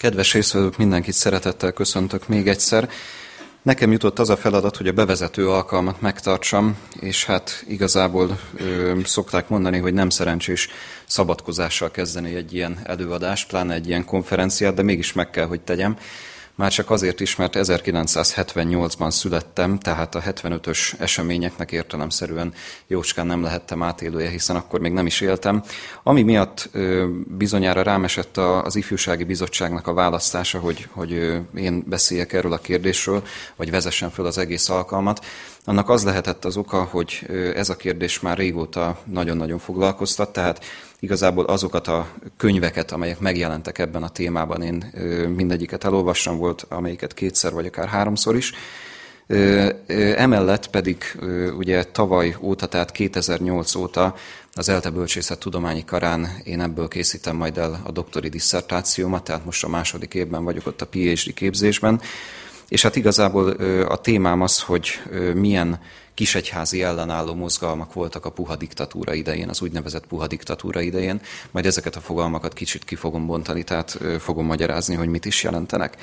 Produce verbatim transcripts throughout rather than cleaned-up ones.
Kedves résztvevők, mindenkit szeretettel köszöntök még egyszer. Nekem jutott az a feladat, hogy a bevezető alkalmat megtartsam, és hát igazából ö, szokták mondani, hogy nem szerencsés szabadkozással kezdeni egy ilyen előadást, pláne egy ilyen konferenciát, de mégis meg kell, hogy tegyem. Már csak azért is, mert ezerkilencszázhetvennyolcban születtem, tehát a hetvenötös eseményeknek értelemszerűen jócskán nem lehettem átélője, hiszen akkor még nem is éltem. Ami miatt ö, bizonyára rám esett az Ifjúsági Bizottságnak a választása, hogy, hogy ö, én beszéljek erről a kérdésről, vagy vezessem föl az egész alkalmat. Annak az lehetett az oka, hogy ez a kérdés már régóta nagyon-nagyon foglalkoztat, tehát igazából azokat a könyveket, amelyek megjelentek ebben a témában, én mindegyiket elolvastam, volt amelyiket kétszer vagy akár háromszor is. Emellett pedig ugye tavaly óta, tehát kétezer-nyolc óta az ELTE Bölcsészettudományi Karán én ebből készítem majd el a doktori disszertációmat, tehát most a második évben vagyok ott a PhD képzésben. És hát igazából a témám az, hogy milyen kisegyházi ellenálló mozgalmak voltak a puha diktatúra idején, az úgynevezett puha diktatúra idején. Majd ezeket a fogalmakat kicsit ki fogom bontani, tehát fogom magyarázni, hogy mit is jelentenek.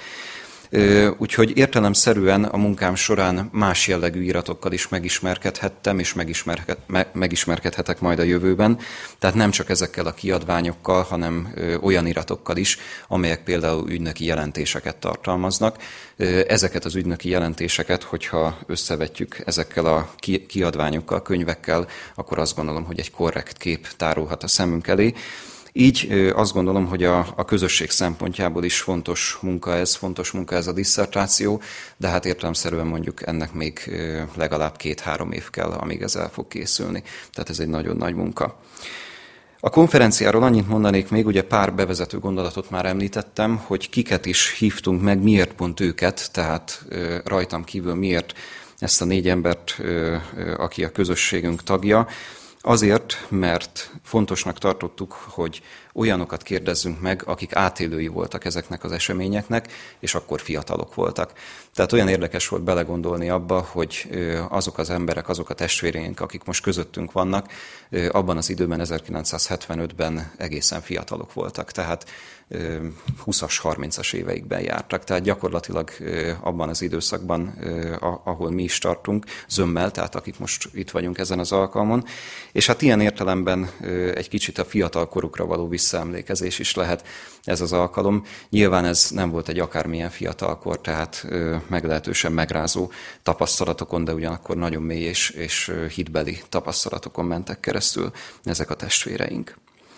Úgyhogy értelemszerűen a munkám során más jellegű iratokkal is megismerkedhettem, és megismerkedhetek majd a jövőben. Tehát nem csak ezekkel a kiadványokkal, hanem olyan iratokkal is, amelyek például ügynöki jelentéseket tartalmaznak. Ezeket az ügynöki jelentéseket, hogyha összevetjük ezekkel a kiadványokkal, könyvekkel, akkor azt gondolom, hogy egy korrekt kép tárulhat a szemünk elé. Így azt gondolom, hogy a, a közösség szempontjából is fontos munka ez, fontos munka ez a disszertáció, de hát értelemszerűen mondjuk ennek még legalább két-három év kell, amíg ez el fog készülni. Tehát ez egy nagyon nagy munka. A konferenciáról annyit mondanék még, ugye pár bevezető gondolatot már említettem, hogy kiket is hívtunk meg, miért pont őket, tehát rajtam kívül miért ezt a négy embert, aki a közösségünk tagja. Azért, mert fontosnak tartottuk, hogy olyanokat kérdezzünk meg, akik átélői voltak ezeknek az eseményeknek, és akkor fiatalok voltak. Tehát olyan érdekes volt belegondolni abba, hogy azok az emberek, azok a testvéreink, akik most közöttünk vannak, abban az időben, ezerkilencszázhetvenötben egészen fiatalok voltak. Tehát húszas, harmincas éveikben jártak. Tehát gyakorlatilag abban az időszakban, ahol mi is tartunk, zömmel, tehát akik most itt vagyunk ezen az alkalmon. És hát ilyen értelemben egy kicsit a fiatal korukra való visszaemlékezés is lehet ez az alkalom. Nyilván ez nem volt egy akármilyen fiatalkor, tehát meglehetősen megrázó tapasztalatokon, de ugyanakkor nagyon mély és, és hitbeli tapasztalatokon mentek keresztül ezek a testvéreink.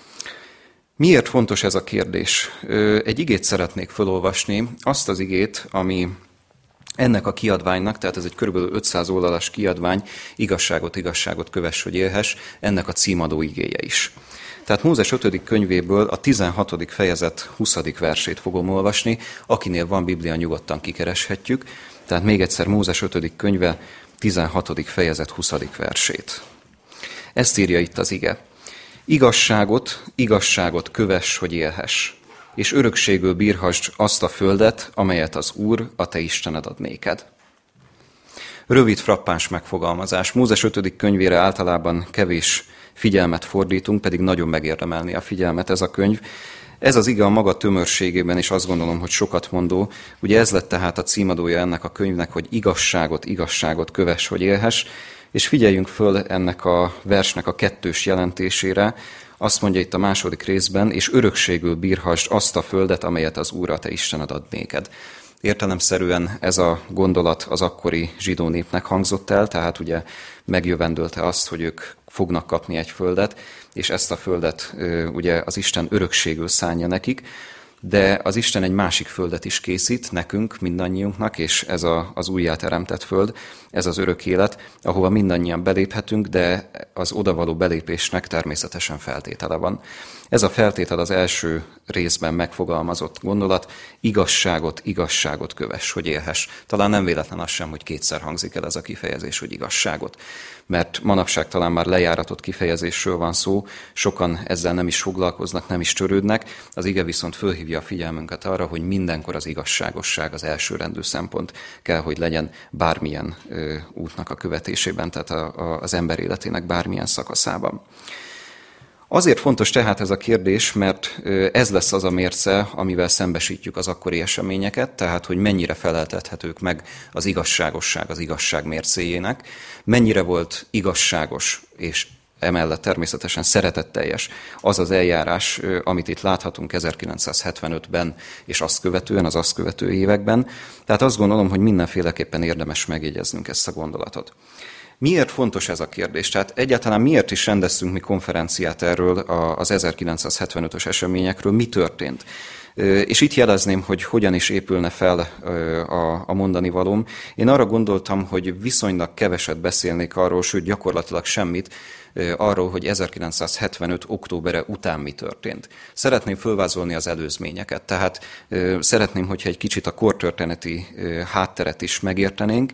Miért fontos ez a kérdés? Egy igét szeretnék felolvasni, azt az igét, ami ennek a kiadványnak, tehát ez egy kb. ötszáz oldalas kiadvány, igazságot, igazságot kövess, hogy élhess, ennek a címadó igéje is. Tehát Mózes ötödik könyvéből a tizenhatodik fejezet huszadik versét fogom olvasni, akinél van Biblia, nyugodtan kikereshetjük. Tehát még egyszer Mózes ötödik könyve, tizenhatodik fejezet huszadik versét. Ezt írja itt az ige. Igazságot, igazságot kövess, hogy élhess, és örökségül bírhassd azt a földet, amelyet az Úr, a te Istened ad néked. Rövid, frappáns megfogalmazás. Mózes ötödik könyvére általában kevés figyelmet fordítunk, pedig nagyon megérdemelni a figyelmet ez a könyv. Ez az ige a maga tömörségében is azt gondolom, hogy sokat mondó. Ugye ez lett tehát a címadója ennek a könyvnek, hogy igazságot, igazságot kövess, hogy élhess. És figyeljünk föl ennek a versnek a kettős jelentésére. Azt mondja itt a második részben, és örökségül bírhassd azt a földet, amelyet az Úr, a te Istened ad néked. Értelemszerűen ez a gondolat az akkori zsidó népnek hangzott el, tehát ugye megjövendölte azt, hogy ők fognak kapni egy földet, és ezt a földet ugye az Isten örökségül szánja nekik, de az Isten egy másik földet is készít nekünk, mindannyiunknak, és ez a, az újjáteremtett föld, ez az örök élet, ahova mindannyian beléphetünk, de az odavaló belépésnek természetesen feltétele van. Ez a feltétel az első részben megfogalmazott gondolat, igazságot, igazságot kövess, hogy élhess. Talán nem véletlen az sem, hogy kétszer hangzik el ez a kifejezés, hogy igazságot. Mert manapság talán már lejáratott kifejezésről van szó, sokan ezzel nem is foglalkoznak, nem is törődnek, az ige viszont fölhívja a figyelmünket arra, hogy mindenkor az igazságosság az elsőrendű szempont kell, hogy legyen bármilyen ö, útnak a követésében, tehát a, a, az ember életének bármilyen szakaszában. Azért fontos tehát ez a kérdés, mert ez lesz az a mérce, amivel szembesítjük az akkori eseményeket, tehát hogy mennyire feleltethetők meg az igazságosság az igazság mércéjének, mennyire volt igazságos és emellett természetesen szeretetteljes az az eljárás, amit itt láthatunk ezerkilencszázhetvenötben és azt követően, az azt követő években. Tehát azt gondolom, hogy mindenféleképpen érdemes megjegyeznünk ezt a gondolatot. Miért fontos ez a kérdés? Tehát egyáltalán miért is rendeztünk mi konferenciát erről az ezerkilencszázhetvenötös eseményekről, mi történt? És itt jelezném, hogy hogyan is épülne fel a mondani valóm. Én arra gondoltam, hogy viszonylag keveset beszélnék arról, sőt gyakorlatilag semmit, arról, hogy ezerkilencszázhetvenöt októbere után mi történt. Szeretném fölvázolni az előzményeket, tehát szeretném, hogyha egy kicsit a kortörténeti hátteret is megértenénk,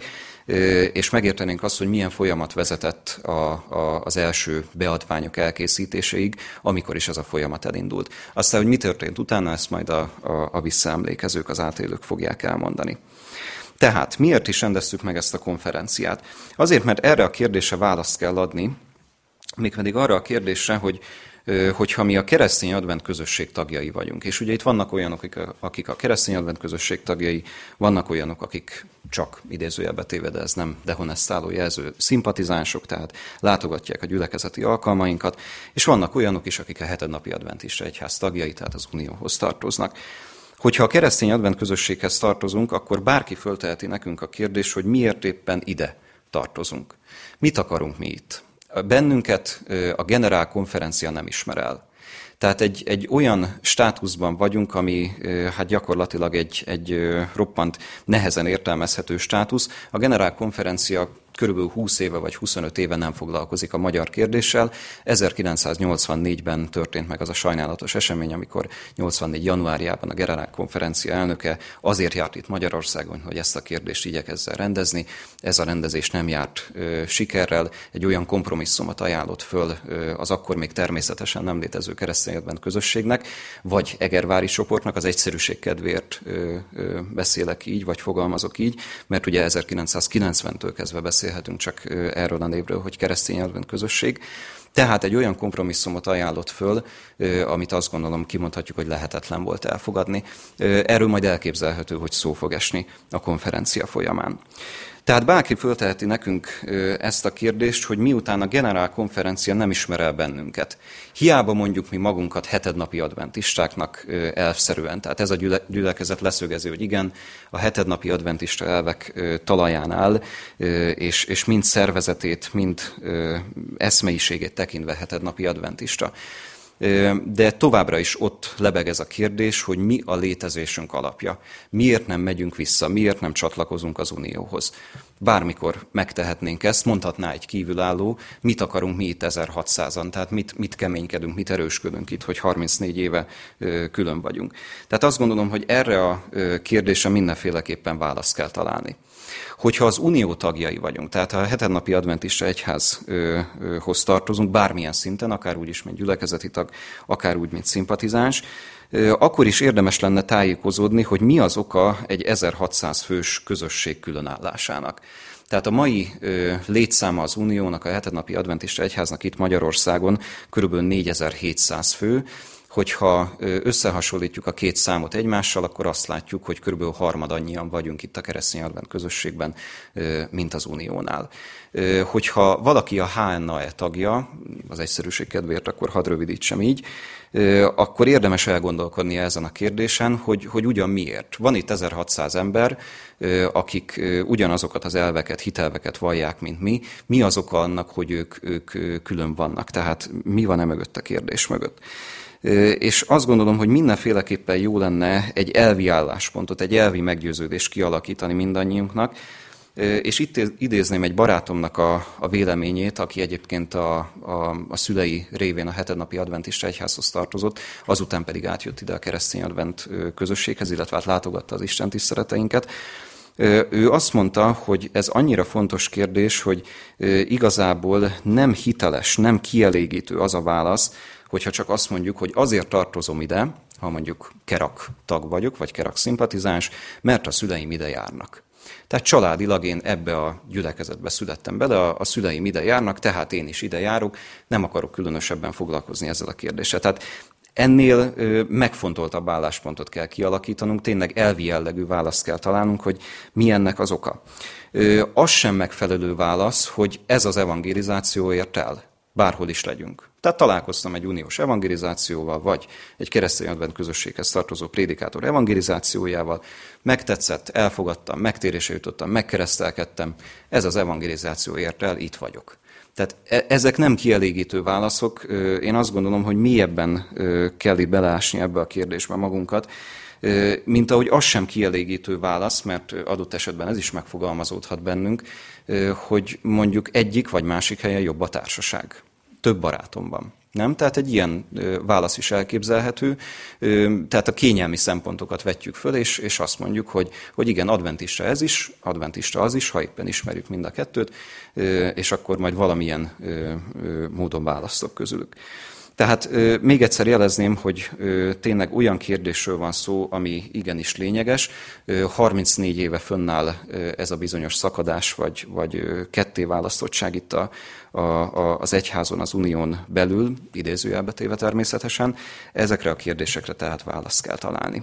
és megértenénk azt, hogy milyen folyamat vezetett a, a, az első beadványok elkészítéséig, amikor is ez a folyamat elindult. Aztán, hogy mi történt utána, ezt majd a, a, a visszaemlékezők, az átélők fogják elmondani. Tehát miért is rendeztük meg ezt a konferenciát? Azért, mert erre a kérdésre választ kell adni, mégpedig arra a kérdésre, hogy hogyha mi a keresztény advent közösség tagjai vagyunk. És ugye itt vannak olyanok, akik a keresztény advent közösség tagjai, vannak olyanok, akik csak idézőjelbe téve, de ez nem dehonestáló jelző, szimpatizánsok, tehát látogatják a gyülekezeti alkalmainkat, és vannak olyanok is, akik a hetednapi adventista egyház tagjai, tehát az unióhoz tartoznak. Hogyha a keresztény advent közösséghez tartozunk, akkor bárki fölteheti nekünk a kérdést, hogy miért éppen ide tartozunk. Mit akarunk mi itt? Bennünket a generál konferencia nem ismer el. Tehát egy, egy olyan státuszban vagyunk, ami hát gyakorlatilag egy, egy roppant nehezen értelmezhető státusz. A generál konferencia körülbelül húsz éve vagy huszonöt éve nem foglalkozik a magyar kérdéssel. ezerkilencszáznyolcvannégyben történt meg az a sajnálatos esemény, amikor nyolcvannégy januárjában a generál konferencia elnöke azért járt itt Magyarországon, hogy ezt a kérdést igyekezzen rendezni. Ez a rendezés nem járt ö, sikerrel, egy olyan kompromisszumot ajánlott föl ö, az akkor még természetesen nem létező keresztény advent közösségnek, vagy egervári csoportnak, az egyszerűség kedvéért ö, ö, beszélek így, vagy fogalmazok így, mert ugye ezerkilencszázkilencventől kezdve beszél beszélhetünk csak erről a névről, hogy keresztény advent közösség. Tehát egy olyan kompromisszumot ajánlott föl, amit azt gondolom kimondhatjuk, hogy lehetetlen volt elfogadni. Erről majd elképzelhető, hogy szó fog esni a konferencia folyamán. Tehát bárki fölteheti nekünk ezt a kérdést, hogy miután a generál konferencia nem ismer el bennünket. Hiába mondjuk mi magunkat hetednapi adventistáknak elvszerűen. Tehát ez a gyülekezet leszögezi, hogy igen, a hetednapi adventista elvek talaján áll, és, és mind szervezetét, mind eszmeiségét tekintve hetednapi adventista. De továbbra is ott lebeg ez a kérdés, hogy mi a létezésünk alapja. Miért nem megyünk vissza, miért nem csatlakozunk az Unióhoz. Bármikor megtehetnénk ezt, mondhatná egy kívülálló, mit akarunk mi itt ezerhatszázan, tehát mit, mit keménykedünk, mit erősködünk itt, hogy harmincnégy éve külön vagyunk. Tehát azt gondolom, hogy erre a kérdésre mindenféleképpen választ kell találni. Hogyha az unió tagjai vagyunk, tehát ha a hetednapi adventista egyházhoz tartozunk, bármilyen szinten, akár úgy is, mint gyülekezeti tag, akár úgy, mint szimpatizáns, akkor is érdemes lenne tájékozódni, hogy mi az oka egy ezerhatszáz fős közösség különállásának. Tehát a mai létszáma az uniónak, a hetednapi adventista egyháznak itt Magyarországon körülbelül négyezer-hétszáz fő. Hogyha összehasonlítjuk a két számot egymással, akkor azt látjuk, hogy körülbelül harmad annyian vagyunk itt a keresztény advent közösségben, mint az uniónál. Hogyha valaki a há en á e tagja, az egyszerűség kedvéért, akkor hadd rövidítsem így, akkor érdemes elgondolkodni ezen a kérdésen, hogy, hogy ugyan miért. Van itt ezerhatszáz ember, akik ugyanazokat az elveket, hitelveket vallják, mint mi. Mi az oka annak, hogy ők, ők külön vannak? Tehát mi van e mögött a kérdés mögött? És azt gondolom, hogy mindenféleképpen jó lenne egy elvi álláspontot, egy elvi meggyőződést kialakítani mindannyiunknak, és itt idézném egy barátomnak a, a véleményét, aki egyébként a, a, a szülei révén a hetednapi adventista egyházhoz tartozott, azután pedig átjött ide a keresztény advent közösséghez, illetve hát látogatta az Isten tiszteleteinket. Ő azt mondta, hogy ez annyira fontos kérdés, hogy igazából nem hiteles, nem kielégítő az a válasz, hogyha csak azt mondjuk, hogy azért tartozom ide, ha mondjuk kerak tag vagyok, vagy kerak szimpatizáns, mert a szüleim ide járnak. Tehát családilag én ebbe a gyülekezetbe születtem bele, a, a szüleim ide járnak, tehát én is ide járok, nem akarok különösebben foglalkozni ezzel a kérdéssel. Tehát ennél ö, megfontoltabb álláspontot kell kialakítanunk, tényleg elvi jellegű választ kell találnunk, hogy mi ennek az oka. Ö, az sem megfelelő válasz, hogy ez az evangelizáció ért el, bárhol is legyünk. Tehát találkoztam egy uniós evangelizációval, vagy egy keresztény advent közösséghez tartozó prédikátor evangelizációjával, megtetszett, elfogadtam, megtérésre jutottam, megkeresztelkedtem, ez az evangelizáció ért el, itt vagyok. Tehát ezek nem kielégítő válaszok, én azt gondolom, hogy mélyebben kell itt beleásni ebbe a kérdésbe magunkat, mint ahogy az sem kielégítő válasz, mert adott esetben ez is megfogalmazódhat bennünk, hogy mondjuk egyik vagy másik helyen jobb a társaság. Több barátom van. Nem? Tehát egy ilyen válasz is elképzelhető, tehát a kényelmi szempontokat vetjük föl, és, és azt mondjuk, hogy, hogy igen, adventista ez is, adventista az is, ha éppen ismerjük mind a kettőt, és akkor majd valamilyen módon választok közülük. Tehát még egyszer jelezném, hogy tényleg olyan kérdésről van szó, ami igenis lényeges. harmincnégy éve fönnáll ez a bizonyos szakadás, vagy, vagy kettéválasztottság itt a, a, az egyházon, az unión belül, idézőjelbe téve természetesen. Ezekre a kérdésekre tehát választ kell találni.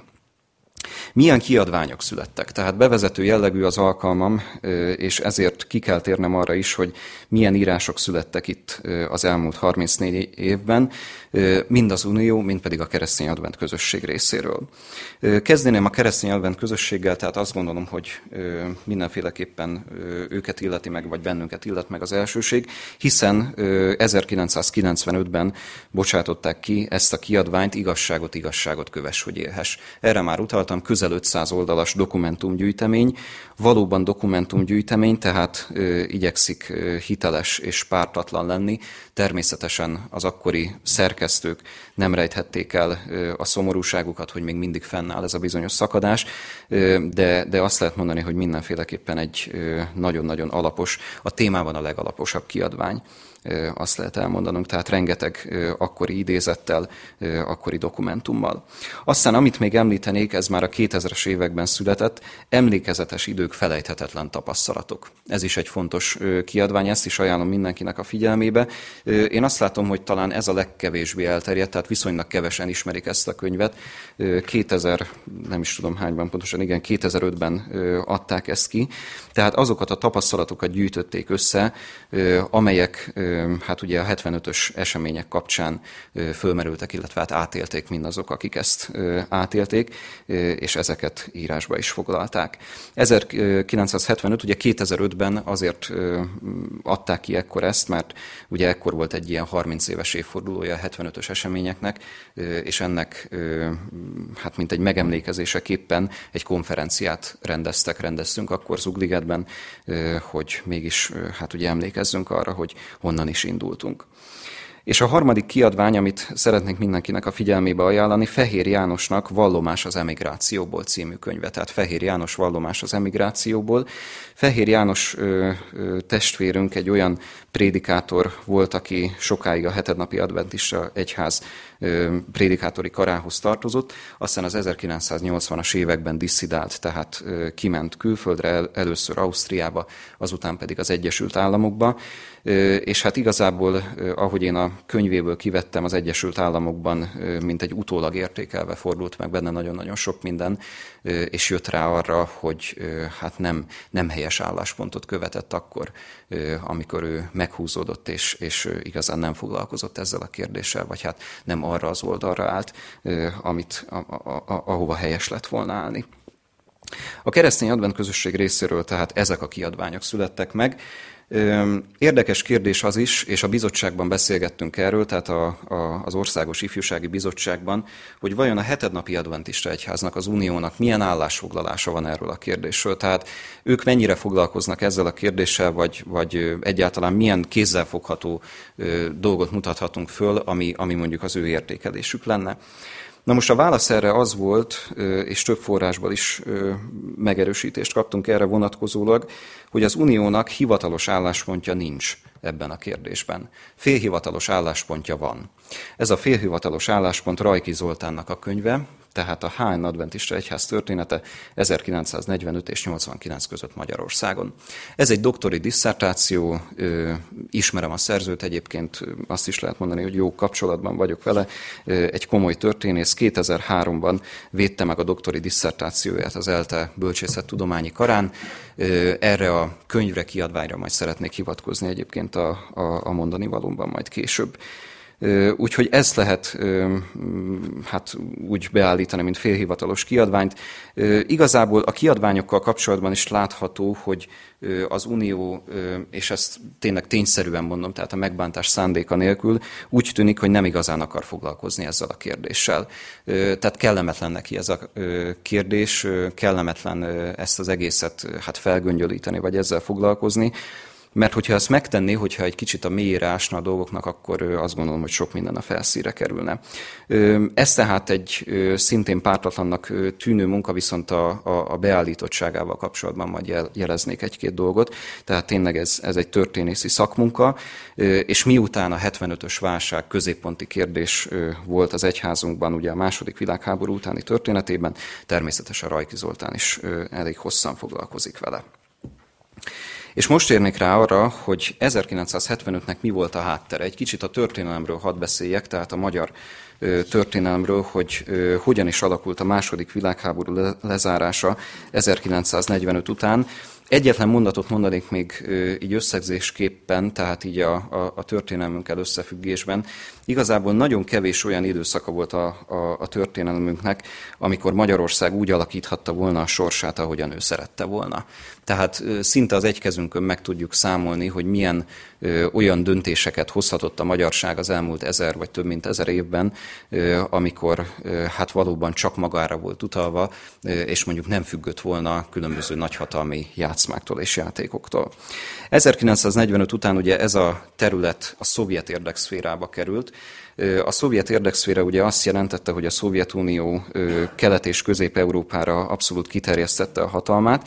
Milyen kiadványok születtek? Tehát bevezető jellegű az alkalmam, és ezért ki kell térnem arra is, hogy milyen írások születtek itt az elmúlt harmincnégy évben, mind az Unió, mind pedig a keresztény advent közösség részéről. Kezdeném a keresztény advent közösséggel, tehát azt gondolom, hogy mindenféleképpen őket illeti meg, vagy bennünket illet meg az elsőség, hiszen ezerkilencszázkilencvenötben bocsátották ki ezt a kiadványt, igazságot, igazságot kövess, hogy élhess. Erre már utaltam, közel ötszáz oldalas dokumentumgyűjtemény, valóban dokumentumgyűjtemény, tehát ö, igyekszik ö, hiteles és pártatlan lenni. Természetesen az akkori szerkesztők nem rejthették el ö, a szomorúságukat, hogy még mindig fennáll ez a bizonyos szakadás, ö, de, de azt lehet mondani, hogy mindenféleképpen egy ö, nagyon-nagyon alapos, a témában a legalaposabb kiadvány. Azt lehet elmondanunk, tehát rengeteg akkori idézettel, akkori dokumentummal. Aztán, amit még említenék, ez már a kétezres években született, emlékezetes idők, felejthetetlen tapasztalatok. Ez is egy fontos kiadvány, ezt is ajánlom mindenkinek a figyelmébe. Én azt látom, hogy talán ez a legkevésbé elterjedt, tehát viszonylag kevesen ismerik ezt a könyvet. kétezer, nem is tudom hányban pontosan, igen, kétezer-ötben adták ezt ki. Tehát azokat a tapasztalatokat gyűjtötték össze, amelyek hát ugye a hetvenötös események kapcsán fölmerültek, illetve hát átélték mindazok, akik ezt átélték, és ezeket írásba is foglalták. ezerkilencszázhetvenöt, ugye kétezer-ötben azért adták ki ekkor ezt, mert ugye ekkor volt egy ilyen harminc éves évfordulója a hetvenötös eseményeknek, és ennek hát mint egy megemlékezéseképpen egy konferenciát rendeztek, rendeztünk akkor Zugligetben, hogy mégis hát ugye emlékezzünk arra, hogy honnan is indultunk. És a harmadik kiadvány, amit szeretnék mindenkinek a figyelmébe ajánlani, Fehér Jánosnak Vallomás az emigrációból című könyve. Tehát Fehér János Vallomás az emigrációból. Fehér János ö, ö, testvérünk egy olyan prédikátor volt, aki sokáig a hetednapi adventista egyház ö, prédikátori karához tartozott, aztán az ezerkilencszáznyolcvanas években disszidált, tehát ö, kiment külföldre, el, először Ausztriába, azután pedig az Egyesült Államokba, ö, és hát igazából, ö, ahogy én a könyvéből kivettem, az Egyesült Államokban, ö, mint egy utólag értékelve fordult meg benne nagyon-nagyon sok minden, ö, és jött rá arra, hogy ö, hát nem, nem helyes álláspontot követett akkor, ö, amikor ő meghúzódott, és, és igazán nem foglalkozott ezzel a kérdéssel, vagy hát nem arra az oldalra állt, amit, a, a, a, ahova helyes lett volna állni. A keresztény advent közösség részéről tehát ezek a kiadványok születtek meg. Érdekes kérdés az is, és a bizottságban beszélgettünk erről, tehát a, a, az Országos Ifjúsági Bizottságban, hogy vajon a hetednapi adventista egyháznak, az uniónak milyen állásfoglalása van erről a kérdésről. Tehát ők mennyire foglalkoznak ezzel a kérdéssel, vagy, vagy egyáltalán milyen kézzelfogható dolgot mutathatunk föl, ami, ami mondjuk az ő értékelésük lenne. Na most a válasz erre az volt, és több forrásból is megerősítést kaptunk erre vonatkozólag, hogy az Uniónak hivatalos álláspontja nincs ebben a kérdésben. Félhivatalos álláspontja van. Ez a félhivatalos álláspont Rajki Zoltánnak a könyve, tehát a há en Adventista Egyház története ezerkilencszáznegyvenöt és nyolcvankilenc között Magyarországon. Ez egy doktori disszertáció, ismerem a szerzőt, egyébként azt is lehet mondani, hogy jó kapcsolatban vagyok vele, egy komoly történész, kétezer-háromban védte meg a doktori disszertációját az ELTE Bölcsészettudományi Karán. Erre a könyvre, kiadványra majd szeretnék hivatkozni egyébként a, a, a mondani valóban majd később. Úgyhogy ezt lehet hát úgy beállítani, mint félhivatalos kiadványt. Igazából a kiadványokkal kapcsolatban is látható, hogy az Unió, és ezt tényleg tényszerűen mondom, tehát a megbántás szándéka nélkül, úgy tűnik, hogy nem igazán akar foglalkozni ezzel a kérdéssel. Tehát kellemetlen neki ez a kérdés, kellemetlen ezt az egészet hát felgöngyölíteni, vagy ezzel foglalkozni. Mert hogyha ezt megtenné, hogyha egy kicsit a mélyére ásna a dolgoknak, akkor azt gondolom, hogy sok minden a felszínre kerülne. Ez tehát egy szintén pártatlannak tűnő munka, viszont a, a, a beállítottságával kapcsolatban majd jeleznék egy-két dolgot. Tehát tényleg ez, ez egy történészi szakmunka, és miután a hetvenötös válság középponti kérdés volt az egyházunkban, ugye a második világháború utáni történetében, természetesen Rajki Zoltán is elég hosszan foglalkozik vele. És most érnék rá arra, hogy ezerkilencszázhetvenötnek mi volt a háttere. Egy kicsit a történelemről hadd beszéljek, tehát a magyar történelemről, hogy hogyan is alakult a második világháború lezárása ezerkilencszáznegyvenöt után. Egyetlen mondatot mondanék még így összegzésképpen, tehát így a, a, a történelmünkkel összefüggésben. Igazából nagyon kevés olyan időszaka volt a, a, a történelmünknek, amikor Magyarország úgy alakíthatta volna a sorsát, ahogyan ő szerette volna. Tehát szinte az egy kezünkön meg tudjuk számolni, hogy milyen ö, olyan döntéseket hozhatott a magyarság az elmúlt ezer vagy több mint ezer évben, ö, amikor ö, hát valóban csak magára volt utalva, ö, és mondjuk nem függött volna különböző nagyhatalmi játszmáktól és játékoktól. ezerkilencszáznegyvenöt után ugye ez a terület a szovjet érdekszférába került. A szovjet érdekszféra ugye azt jelentette, hogy a Szovjetunió Kelet- és Közép-Európára abszolút kiterjesztette a hatalmát.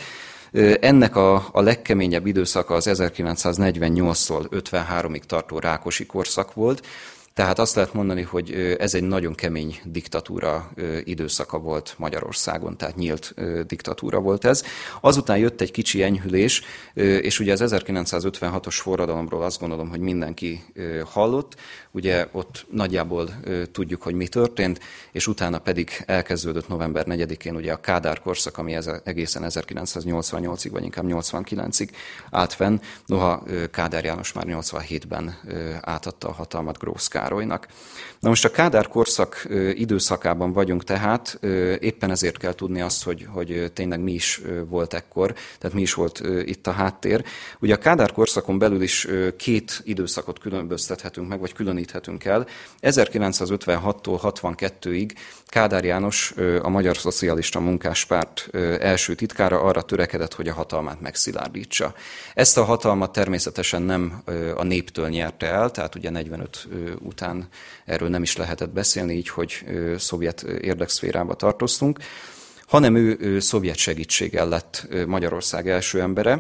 Ennek a, a legkeményebb időszaka az ezerkilencszáznegyvennyolctól ötvenháromig tartó Rákosi korszak volt. Tehát azt lehet mondani, hogy ez egy nagyon kemény diktatúra időszaka volt Magyarországon, tehát nyílt diktatúra volt ez. Azután jött egy kicsi enyhülés, és ugye az ezerkilencszázötvenhatos forradalomról azt gondolom, hogy mindenki hallott. Ugye ott nagyjából tudjuk, hogy mi történt, és utána pedig elkezdődött november negyedikén ugye a Kádár korszak, ami egészen ezerkilencszáznyolcvannyolcig, vagy inkább nyolcvankilencig állt fenn. Noha Kádár János már nyolcvanhétben átadta a hatalmat Grósz Károlynak. Na most a Kádár korszak időszakában vagyunk tehát, éppen ezért kell tudni azt, hogy, hogy tényleg mi is volt ekkor, tehát mi is volt itt a háttér. Ugye a Kádár korszakon belül is két időszakot különböztethetünk meg, vagy különíthetünk el. ezerkilencszázötvenhattól hatvankettőig Kádár János, a Magyar Szocialista Munkáspárt első titkára arra törekedett, hogy a hatalmát megszilárdítsa. Ezt a hatalmat természetesen nem a néptől nyerte el, tehát ugye negyvenöt után erről nem is lehetett beszélni, így, hogy szovjet érdekszférába tartoztunk, hanem ő, ő szovjet segítséggel lett Magyarország első embere,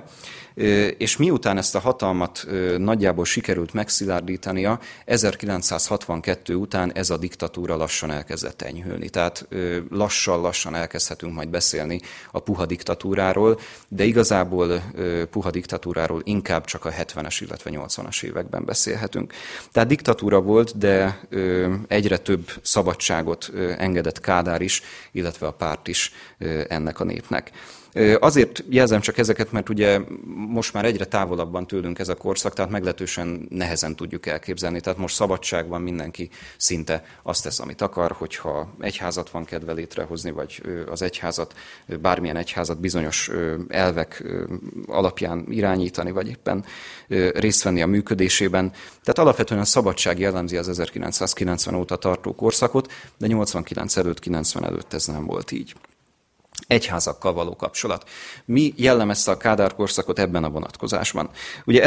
és miután ezt a hatalmat nagyjából sikerült megszilárdítania, ezerkilencszázhatvankettő után ez a diktatúra lassan elkezdett enyhülni. Tehát lassan-lassan elkezdhetünk majd beszélni a puha diktatúráról, de igazából puha diktatúráról inkább csak a hetvenes, illetve nyolcvanas években beszélhetünk. Tehát diktatúra volt, de egyre több szabadságot engedett Kádár is, illetve a párt is ennek a népnek. Azért jelzem csak ezeket, mert ugye most már egyre távolabban tőlünk ez a korszak, tehát meglehetősen nehezen tudjuk elképzelni. Tehát most szabadság van, mindenki szinte azt tesz, amit akar, hogyha egyházat van kedve létrehozni, vagy az egyházat, bármilyen egyházat bizonyos elvek alapján irányítani, vagy éppen részt venni a működésében. Tehát alapvetően a szabadság jellemzi az ezerkilencszázkilencven óta tartó korszakot, de nyolcvankilenc előtt, kilencven előtt ez nem volt így. egyházakkal való kapcsolat. Mi jellemezte a Kádár korszakot ebben a vonatkozásban? Ugye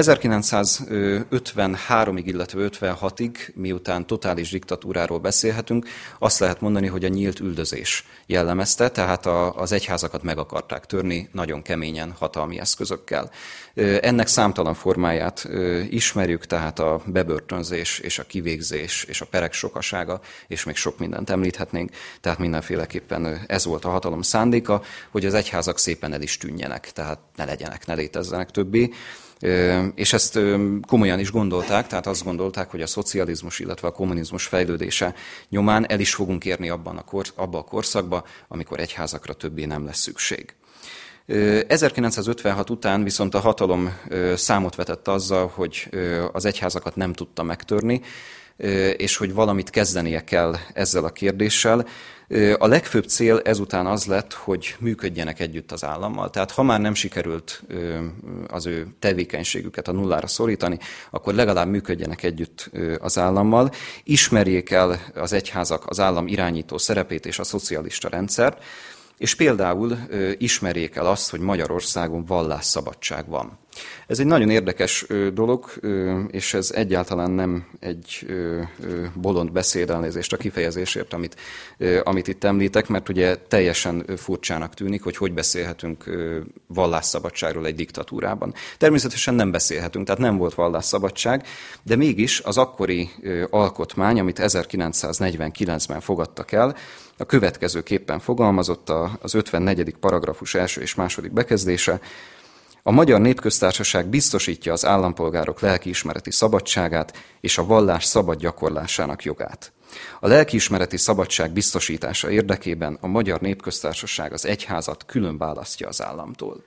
ezerkilencszázötvenháromig, illetve ötvenhatig, miután totális diktatúráról beszélhetünk, azt lehet mondani, hogy a nyílt üldözés jellemezte, tehát a, az egyházakat meg akarták törni nagyon keményen hatalmi eszközökkel. Ennek számtalan formáját ismerjük, tehát a bebörtönzés és a kivégzés és a perek sokasága, és még sok mindent említhetnénk, tehát mindenféleképpen ez volt a hatalom szándéka, hogy az egyházak szépen el is tűnjenek, tehát ne legyenek, ne létezzenek többé. És ezt komolyan is gondolták, tehát azt gondolták, hogy a szocializmus, illetve a kommunizmus fejlődése nyomán el is fogunk érni abban a kor, abba a korszakba, amikor egyházakra többé nem lesz szükség. ezerkilencszázötvenhat után viszont a hatalom számot vetett azzal, hogy az egyházakat nem tudta megtörni, és hogy valamit kezdenie kell ezzel a kérdéssel. A legfőbb cél ezután az lett, hogy működjenek együtt az állammal. Tehát ha már nem sikerült az ő tevékenységüket a nullára szorítani, akkor legalább működjenek együtt az állammal, ismerjék el az egyházak az állam irányító szerepét és a szocialista rendszert, és például ismerjék el azt, hogy Magyarországon vallásszabadság van. Ez egy nagyon érdekes dolog, és ez egyáltalán nem egy bolond beszéd, elnézést a kifejezésért, amit, amit itt említek, mert ugye teljesen furcsának tűnik, hogy hogy beszélhetünk vallásszabadságról egy diktatúrában. Természetesen nem beszélhetünk, tehát nem volt vallásszabadság, de mégis az akkori alkotmány, amit ezerkilencszáznegyvenkilencben fogadtak el, a következőképpen fogalmazott az ötvennegyedik paragrafus első és második bekezdése: a Magyar Népköztársaság biztosítja az állampolgárok lelkiismereti szabadságát és a vallás szabad gyakorlásának jogát. A lelkiismereti szabadság biztosítása érdekében a Magyar Népköztársaság az egyházat külön választja az államtól.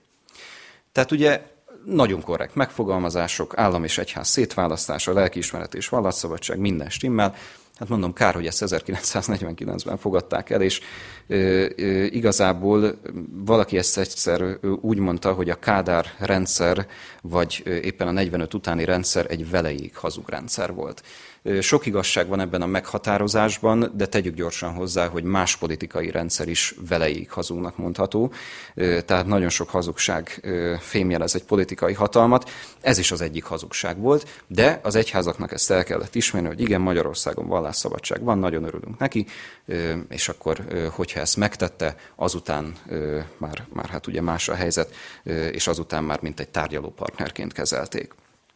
Tehát ugye nagyon korrekt megfogalmazások, állam és egyház szétválasztása, lelkiismeret és vallásszabadság, minden stimmel. Hát mondom, kár, hogy ezt ezerkilencszáznegyvenkilencben fogadták el, és e, e, igazából valaki ezt egyszer úgy mondta, hogy a Kádár rendszer, vagy éppen a negyvenöt utáni rendszer egy veleig hazug rendszer volt. Sok igazság van ebben a meghatározásban, de tegyük gyorsan hozzá, hogy más politikai rendszer is veleig hazugnak mondható. Tehát nagyon sok hazugság fémjelez egy politikai hatalmat. Ez is az egyik hazugság volt, de az egyházaknak ezt el kellett ismerni, hogy igen, Magyarországon vallásszabadság van, nagyon örülünk neki, és akkor, hogyha ezt megtette, azután már, már hát ugye más a helyzet, és azután már mint egy tárgyalópartnerként kezelték.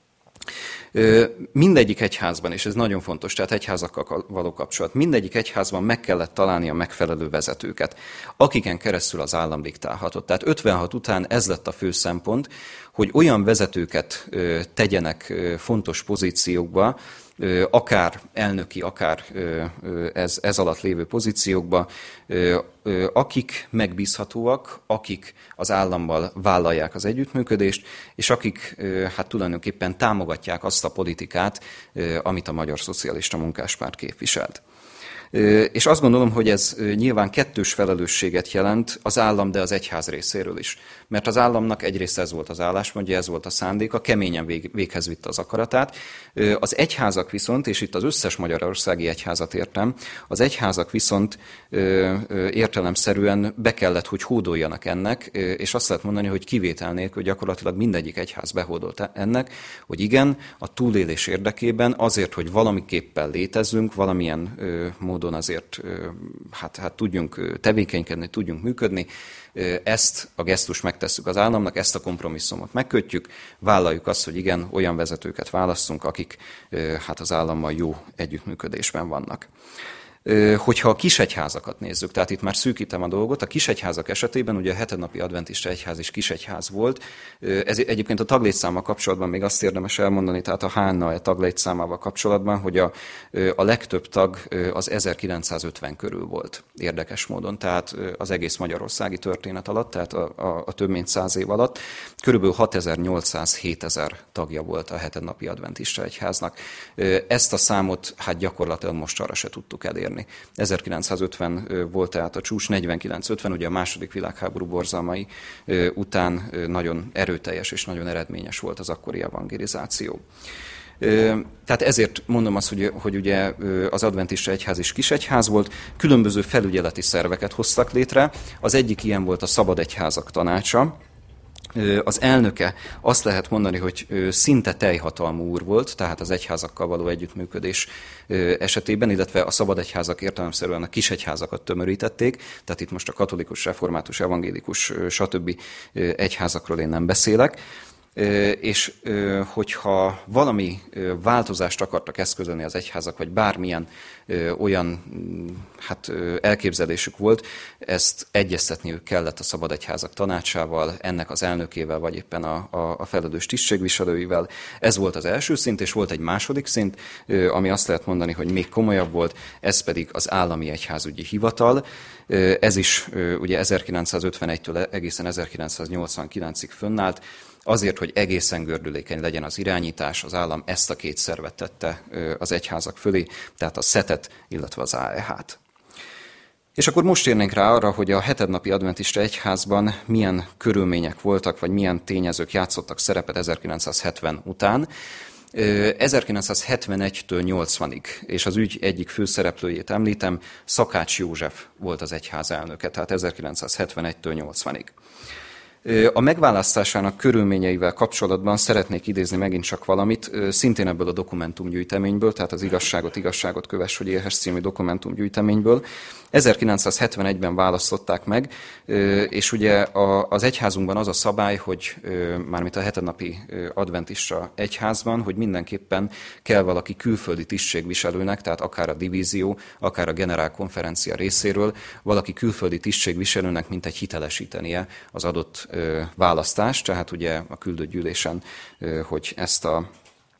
Mindegyik egyházban, és ez nagyon fontos, tehát egyházakkal való kapcsolat, mindegyik egyházban meg kellett találni a megfelelő vezetőket, akiken keresztül az állam diktálhatott. Tehát ötvenhat után ez lett a fő szempont, hogy olyan vezetőket tegyenek fontos pozíciókba, akár elnöki, akár ez, ez alatt lévő pozíciókba, akik megbízhatóak, akik az állammal vállalják az együttműködést, és akik hát tulajdonképpen támogatják azt a politikát, amit a Magyar Szocialista Munkáspárt képviselt. És azt gondolom, hogy ez nyilván kettős felelősséget jelent az állam, de az egyház részéről is. Mert az államnak egyrészt ez volt az álláspontja, ez volt a szándéka, keményen vég, véghez vitte az akaratát. Az egyházak viszont, és itt az összes magyarországi egyházat értem, az egyházak viszont értelemszerűen be kellett, hogy hódoljanak ennek, és azt lehet mondani, hogy kivétel nélkül gyakorlatilag mindegyik egyház behódolt ennek, hogy igen, a túlélés érdekében azért, hogy valamiképpen létezzünk, valamilyen módon azért hát, hát tudjunk tevékenykedni, tudjunk működni, ezt a gesztust megtesszük az államnak, ezt a kompromisszumot megkötjük, vállaljuk azt, hogy igen, olyan vezetőket válasszunk, akik hát az állammal jó együttműködésben vannak. Hogyha a kisegyházakat nézzük, tehát itt már szűkítem a dolgot, a kisegyházak esetében ugye a hetenapi adventista egyház is kisegyház volt. Ez egyébként a taglétszámmal kapcsolatban még azt érdemes elmondani, tehát a há en á taglétszámával kapcsolatban, hogy a, a legtöbb tag az ezerkilencszázötven körül volt érdekes módon, tehát az egész magyarországi történet alatt, tehát a, a, a több mint száz év alatt körülbelül hatezer-nyolcszáz-hétezer tagja volt a hetenapi adventista egyháznak. Ezt a számot hát gyakorlatilag most arra se tudtuk elérni. ezerkilencszázötven volt tehát a csúcs, negyvenkilenc ötven, ugye a második világháború borzalmai után nagyon erőteljes és nagyon eredményes volt az akkori evangelizáció. Tehát ezért mondom azt, hogy, hogy ugye az adventista egyház is kisegyház volt, különböző felügyeleti szerveket hoztak létre. Az egyik ilyen volt a Szabad Egyházak Tanácsa. Az elnöke azt lehet mondani, hogy szinte teljhatalmú úr volt, tehát az egyházakkal való együttműködés esetében, illetve a szabad egyházak értelemszerűen a kisegyházakat tömörítették, tehát itt most a katolikus, református, evangélikus, stb. Egyházakról én nem beszélek. És hogyha valami változást akartak eszközölni az egyházak, vagy bármilyen olyan hát, elképzelésük volt, ezt egyeztetniük kellett a Szabad Egyházak Tanácsával, ennek az elnökével, vagy éppen a, a, a felelős tisztségviselőivel. Ez volt az első szint, és volt egy második szint, ami azt lehet mondani, hogy még komolyabb volt, ez pedig az Állami Egyházügyi Hivatal. Ez is ugye ezerkilencszázötvenegytől egészen ezerkilencszáznyolcvankilencig fönnállt, azért, hogy egészen gördülékeny legyen az irányítás, az állam ezt a két szervet tette az egyházak fölé, tehát a szetet, illetve az á e há-t. És akkor most érnénk rá arra, hogy a hetednapi adventista egyházban milyen körülmények voltak, vagy milyen tényezők játszottak szerepet ezerkilencszázhetven után. ezerkilencszázhetvenegytől nyolcvanig, és az ügy egyik főszereplőjét említem, Szakács József volt az egyház elnöke, tehát ezerkilencszázhetvenegytől nyolcvanig. A megválasztásának körülményeivel kapcsolatban szeretnék idézni megint csak valamit, szintén ebből a dokumentumgyűjteményből, tehát az Igazságot, igazságot kövess, hogy élhess című dokumentumgyűjteményből. ezerkilencszázhetvenegyben választották meg, és ugye az egyházunkban az a szabály, hogy mármint a hetednapi adventista egyházban, hogy mindenképpen kell valaki külföldi tisztségviselőnek, tehát akár a divízió, akár a generálkonferencia részéről, valaki külföldi tisztségviselőnek mintegy hitelesítenie az adott választást, tehát ugye a küldött gyűlésen, hogy ezt a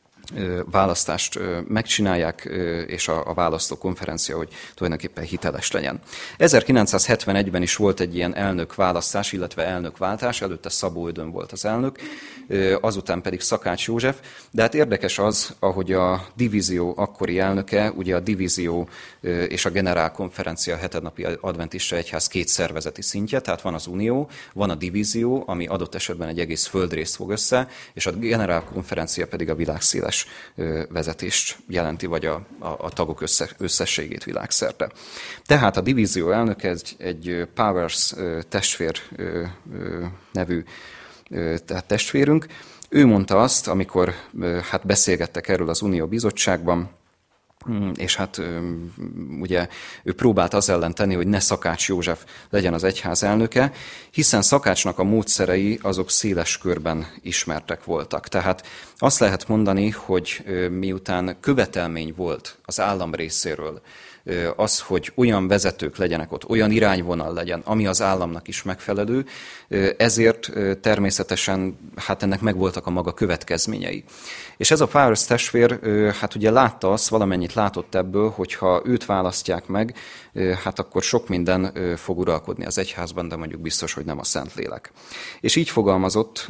választást megcsinálják, és a, a választókonferencia, hogy tulajdonképpen hiteles legyen. ezerkilencszázhetvenegyben is volt egy ilyen elnökválasztás, illetve elnökváltás, előtte Szabó Ödön volt az elnök, azután pedig Szakács József, de hát érdekes az, ahogy a divízió akkori elnöke, ugye a divízió és a generálkonferencia a hetednapi adventista egyház két szervezeti szintje, tehát van az unió, van a divízió, ami adott esetben egy egész földrészt fog össze, és a generálkonferencia pedig a világszéles vezetést jelenti, vagy a, a, a tagok össze, összességét világszerte. Tehát a divízió elnöke egy, egy Powers testvér nevű tehát testvérünk. Ő mondta azt, amikor hát beszélgettek erről az Unió bizottságban, és hát ugye ő próbált az ellen tenni, hogy ne Szakács József legyen az egyház elnöke, hiszen Szakácsnak a módszerei azok széles körben ismertek voltak. Tehát azt lehet mondani, hogy miután követelmény volt az állam részéről, az, hogy olyan vezetők legyenek ott, olyan irányvonal legyen, ami az államnak is megfelelő, ezért természetesen hát ennek megvoltak a maga következményei. És ez a Powers testvér hát ugye látta azt, valamennyit látott ebből, hogyha őt választják meg, hát akkor sok minden fog uralkodni az egyházban, de mondjuk biztos, hogy nem a Szentlélek. És így fogalmazott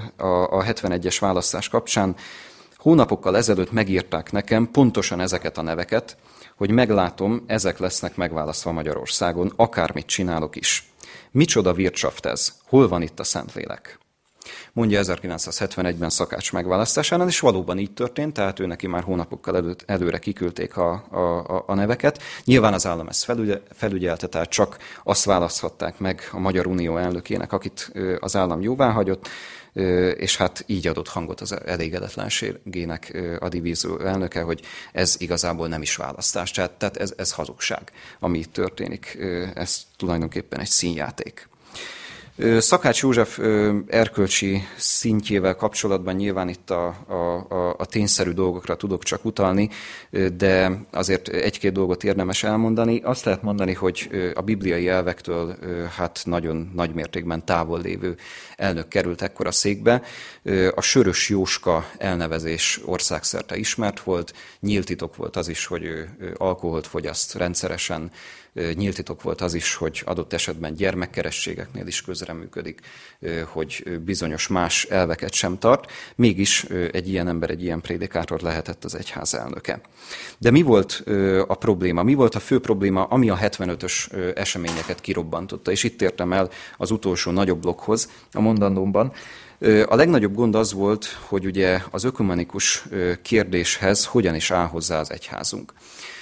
a hetvenegyes választás kapcsán: hónapokkal ezelőtt megírták nekem pontosan ezeket a neveket, hogy meglátom, ezek lesznek megválasztva Magyarországon, akármit csinálok is. Micsoda vircsaft ez? Hol van itt a Szentlélek? Mondja ezerkilencszázhetvenegyben Szakács megválasztásánál, és valóban így történt, tehát ő neki már hónapokkal előtt, előre kiküldték a, a, a neveket. Nyilván az állam ezt felügyelte, tehát csak azt választhatták meg a Magyar Unió elnökének, akit az állam jóvá hagyott, és hát így adott hangot az elégedetlenségének a divízió elnöke, hogy ez igazából nem is választás, tehát, tehát ez, ez hazugság, ami itt történik, ez tulajdonképpen egy színjáték. Szakács József erkölcsi szintjével kapcsolatban nyilván itt a, a, a tényszerű dolgokra tudok csak utalni, de azért egy-két dolgot érdemes elmondani. Azt lehet mondani, hogy a bibliai elvektől hát nagyon nagy mértékben távol lévő elnök került ekkor a székbe. A Sörös Jóska elnevezés országszerte ismert volt, nyílt titok volt az is, hogy ő alkoholt fogyaszt rendszeresen, Nyílt titok volt az is, hogy adott esetben gyermekkerességeknél is közreműködik, hogy bizonyos más elveket sem tart, mégis egy ilyen ember, egy ilyen prédikátor lehetett az egyház elnöke. De mi volt a probléma? Mi volt a fő probléma, ami a hetvenötös eseményeket kirobbantotta? És itt értem el az utolsó nagyobb blokkhoz a mondandómban. A legnagyobb gond az volt, hogy ugye az ökumenikus kérdéshez hogyan is áll hozzá az egyházunk.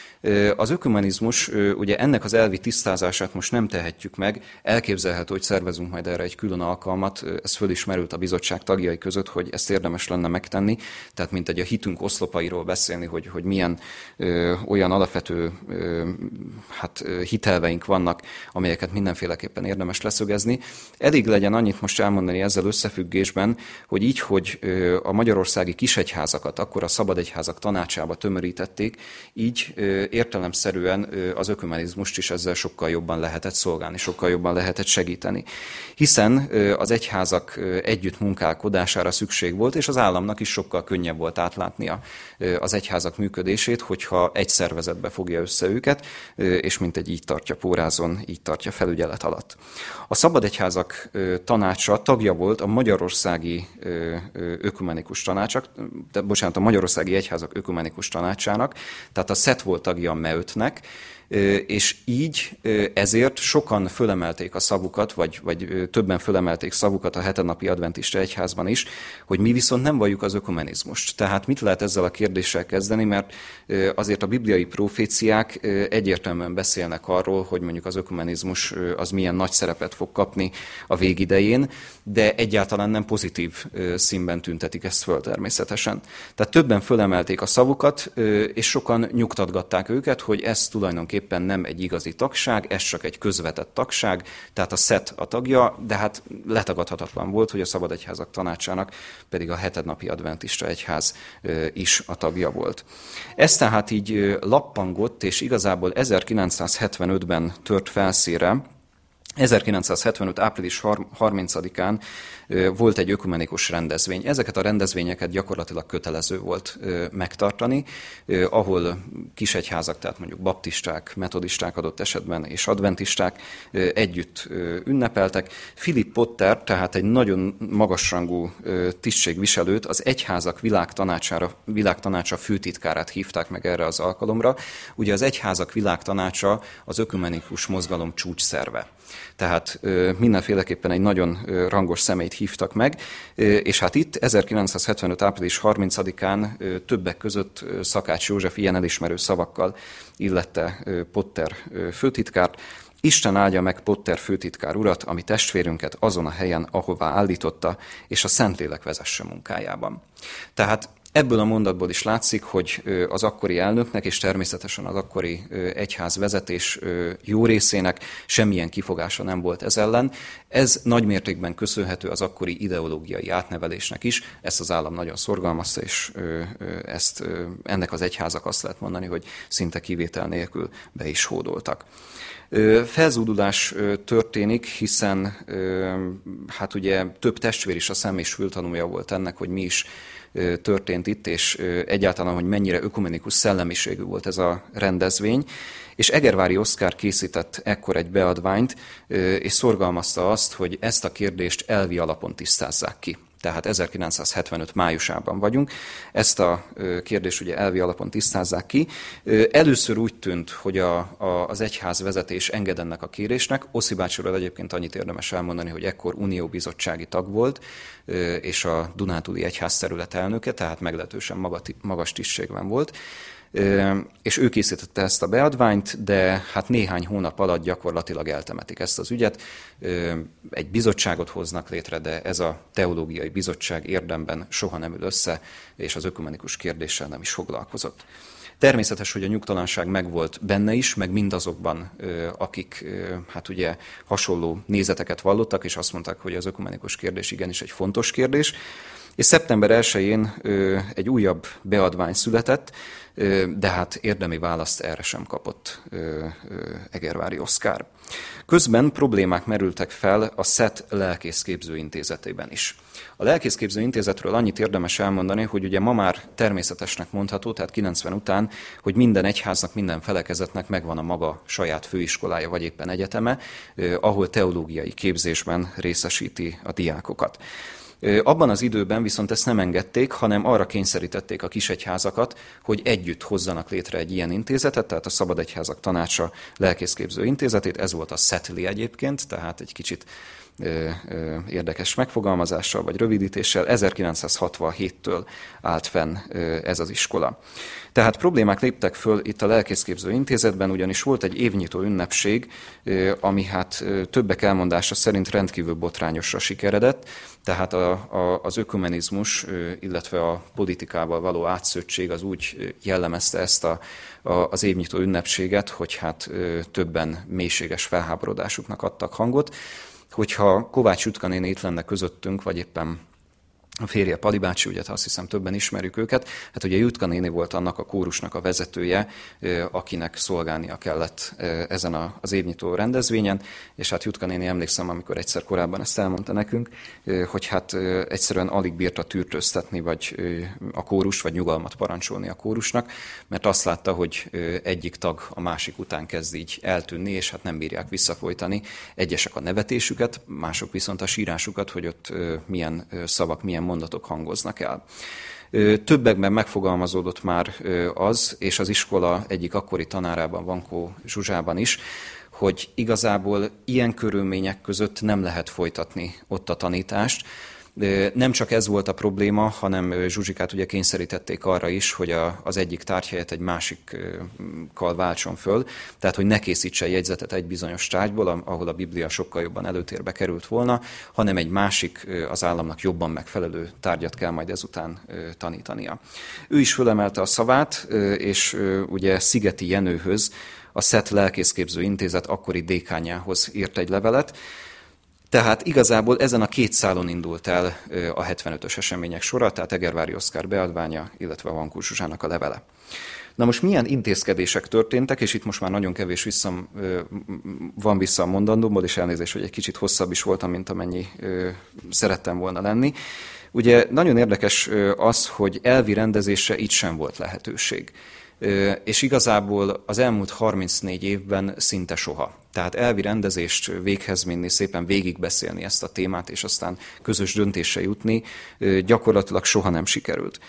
Az ökumenizmus, ugye ennek az elvi tisztázását most nem tehetjük meg, elképzelhető, hogy szervezünk majd erre egy külön alkalmat, ez fölismerült a bizottság tagjai között, hogy ezt érdemes lenne megtenni, tehát mint egy a hitünk oszlopairól beszélni, hogy, hogy milyen ö, olyan alapvető ö, hát, hitelveink vannak, amelyeket mindenféleképpen érdemes leszögezni. Elég legyen annyit most elmondani ezzel összefüggésben, hogy így, hogy ö, a magyarországi kisegyházakat akkor a szabadegyházak tanácsába tömörítették, így ö, értelemszerűen az ökumenizmust is ezzel sokkal jobban lehetett szolgálni, sokkal jobban lehetett segíteni. Hiszen az egyházak együtt munkálkodására szükség volt, és az államnak is sokkal könnyebb volt átlátnia az egyházak működését, hogyha egy szervezetbe fogja össze őket, és mintegy így tartja pórázon, így tartja felügyelet alatt. A szabadegyházak tanácsa tagja volt a magyarországi ökumenikus tanácsak, de bocsánat, a magyarországi egyházak ökumenikus tanácsának, tehát a szet volt tagja a meötnek, és így ezért sokan fölemelték a szavukat, vagy, vagy többen fölemelték szavukat a hetenapi adventista egyházban is, hogy mi viszont nem valljuk az ökumenizmust. Tehát mit lehet ezzel a kérdéssel kezdeni, mert azért a bibliai proféciák egyértelműen beszélnek arról, hogy mondjuk az ökumenizmus az milyen nagy szerepet fog kapni a végidején, de egyáltalán nem pozitív színben tüntetik ezt föl természetesen. Tehát többen fölemelték a szavukat, és sokan nyugtatgatták őket, hogy ez tulajdonképpen éppen nem egy igazi tagság, ez csak egy közvetett tagság, tehát a szet a tagja, de hát letagadhatatlan volt, hogy a szabadegyházak tanácsának pedig a hetednapi adventista egyház is a tagja volt. Ez tehát így lappangott, és igazából ezerkilencszázhetvenötben tört felszínre. ezerkilencszázhetvenöt. április harmincadikán volt egy ökumenikus rendezvény. Ezeket a rendezvényeket gyakorlatilag kötelező volt megtartani, ahol kisegyházak, tehát mondjuk baptisták, metodisták adott esetben és adventisták együtt ünnepeltek. Philip Potter, tehát egy nagyon magasrangú tisztségviselőt, az egyházak világtanácsára, világtanácsa főtitkárát hívták meg erre az alkalomra. Ugye az egyházak világtanácsa az ökumenikus mozgalom csúcsszerve. Tehát mindenféleképpen egy nagyon rangos személyt hívtak meg, és hát itt ezerkilencszázhetvenöt. április harmincadikán többek között Szakács József ilyen elismerő szavakkal illette Potter főtitkárt: Isten áldja meg Potter főtitkár urat, ami testvérünket azon a helyen, ahová állította, és a Szentlélek vezesse munkájában. Tehát ebből a mondatból is látszik, hogy az akkori elnöknek és természetesen az akkori egyház vezetés jó részének semmilyen kifogása nem volt ez ellen. Ez nagymértékben köszönhető az akkori ideológiai átnevelésnek is. Ezt az állam nagyon szorgalmazta, és ezt, ennek az egyházak azt lehet mondani, hogy szinte kivétel nélkül be is hódoltak. Felzúdulás történik, hiszen hát ugye több testvér is a szem és fültanúja volt ennek, hogy mi is történt itt, és egyáltalán, hogy mennyire ökumenikus szellemiségű volt ez a rendezvény. És Egervári Oszkár készített ekkor egy beadványt, és szorgalmazta azt, hogy ezt a kérdést elvi alapon tisztázzák ki. Tehát ezerkilencszázhetvenöt májusában vagyunk. Ezt a kérdést ugye elvi alapon tisztázzák ki. Először úgy tűnt, hogy a, a, az egyház vezetés enged ennek a kérésnek. Oszi bácsiról egyébként annyit érdemes elmondani, hogy ekkor unióbizottsági tag volt, és a Dunántúli egyház terület elnöke, tehát meglehetősen magas tisztségben volt. És ő készítette ezt a beadványt, de hát néhány hónap alatt gyakorlatilag eltemetik ezt az ügyet. Egy bizottságot hoznak létre, de ez a teológiai bizottság érdemben soha nem ül össze, és az ökumenikus kérdéssel nem is foglalkozott. Természetes, hogy a nyugtalanság megvolt benne is, meg mindazokban, akik hát ugye hasonló nézeteket vallottak, és azt mondták, hogy az ökumenikus kérdés igenis egy fontos kérdés. És szeptember elsején egy újabb beadvány született, de hát érdemi választ erre sem kapott Egervári Oszkár. Közben problémák merültek fel a SZET lelkészképző intézetében is. A lelkészképző intézetről annyit érdemes elmondani, hogy ugye ma már természetesnek mondható, tehát kilencven után, hogy minden egyháznak, minden felekezetnek megvan a maga saját főiskolája, vagy éppen egyeteme, ahol teológiai képzésben részesíti a diákokat. Abban az időben viszont ezt nem engedték, hanem arra kényszerítették a kisegyházakat, hogy együtt hozzanak létre egy ilyen intézetet, tehát a Szabad Egyházak Tanácsa lelkészképző intézetét, ez volt a SZETLI egyébként, tehát egy kicsit ö, ö, érdekes megfogalmazással vagy rövidítéssel, ezerkilencszázhatvanhéttől állt fenn ö, ez az iskola. Tehát problémák léptek föl itt a lelkészképző intézetben, ugyanis volt egy évnyitó ünnepség, ami hát többek elmondása szerint rendkívül botrányosra sikeredett, tehát a, a, az ökumenizmus, illetve a politikával való átszöttség az úgy jellemezte ezt a, a, az évnyitó ünnepséget, hogy hát többen mélységes felháborodásuknak adtak hangot. Hogyha Kovács Jutka néni itt lenne közöttünk, vagy éppen a férje Pali bácsi, ugye azt hiszem többen ismerjük őket, hát ugye Jutka néni volt annak a kórusnak a vezetője, akinek szolgálnia kellett ezen az évnyitó rendezvényen, és hát Jutka néni, emlékszem, amikor egyszer korábban ezt elmondta nekünk, hogy hát egyszerűen alig bírta tűrtőztetni, vagy a kórust, vagy nyugalmat parancsolni a kórusnak, mert azt látta, hogy egyik tag a másik után kezd így eltűnni, és hát nem bírják visszafolytani. Egyesek a nevetésüket, mások viszont a sírásukat, hogy ott milyen szavak, milyen mondatok hangoznak el. Többekben megfogalmazódott már az, és az iskola egyik akkori tanárában, Vankó Zsuzsában is, hogy igazából ilyen körülmények között nem lehet folytatni ott a tanítást. Nem csak ez volt a probléma, hanem Zsuzsikát ugye kényszerítették arra is, hogy a, az egyik tárgyhelyet egy másikkal váltson föl, tehát hogy ne készítse jegyzetet egy bizonyos tárgyból, ahol a Biblia sokkal jobban előtérbe került volna, hanem egy másik, az államnak jobban megfelelő tárgyat kell majd ezután tanítania. Ő is fölemelte a szavát, és ugye Szigeti Jenőhöz, a SZET lelkészképző intézet akkori dékányához írt egy levelet. Tehát igazából ezen a két szálon indult el a hetvenötös események sora, tehát Egervári Oszkár beadványa, illetve Vankó Zsuzsának a levele. Na most milyen intézkedések történtek, és itt most már nagyon kevés vissza, van vissza a mondandómból, és elnézést, hogy egy kicsit hosszabb is voltam, mint amennyi szerettem volna lenni. Ugye nagyon érdekes az, hogy elvi rendezésre itt sem volt lehetőség. És igazából az elmúlt harmincnégy évben szinte soha. Tehát elvi rendezést véghez vinni, szépen végigbeszélni ezt a témát, és aztán közös döntésre jutni, gyakorlatilag soha nem sikerült.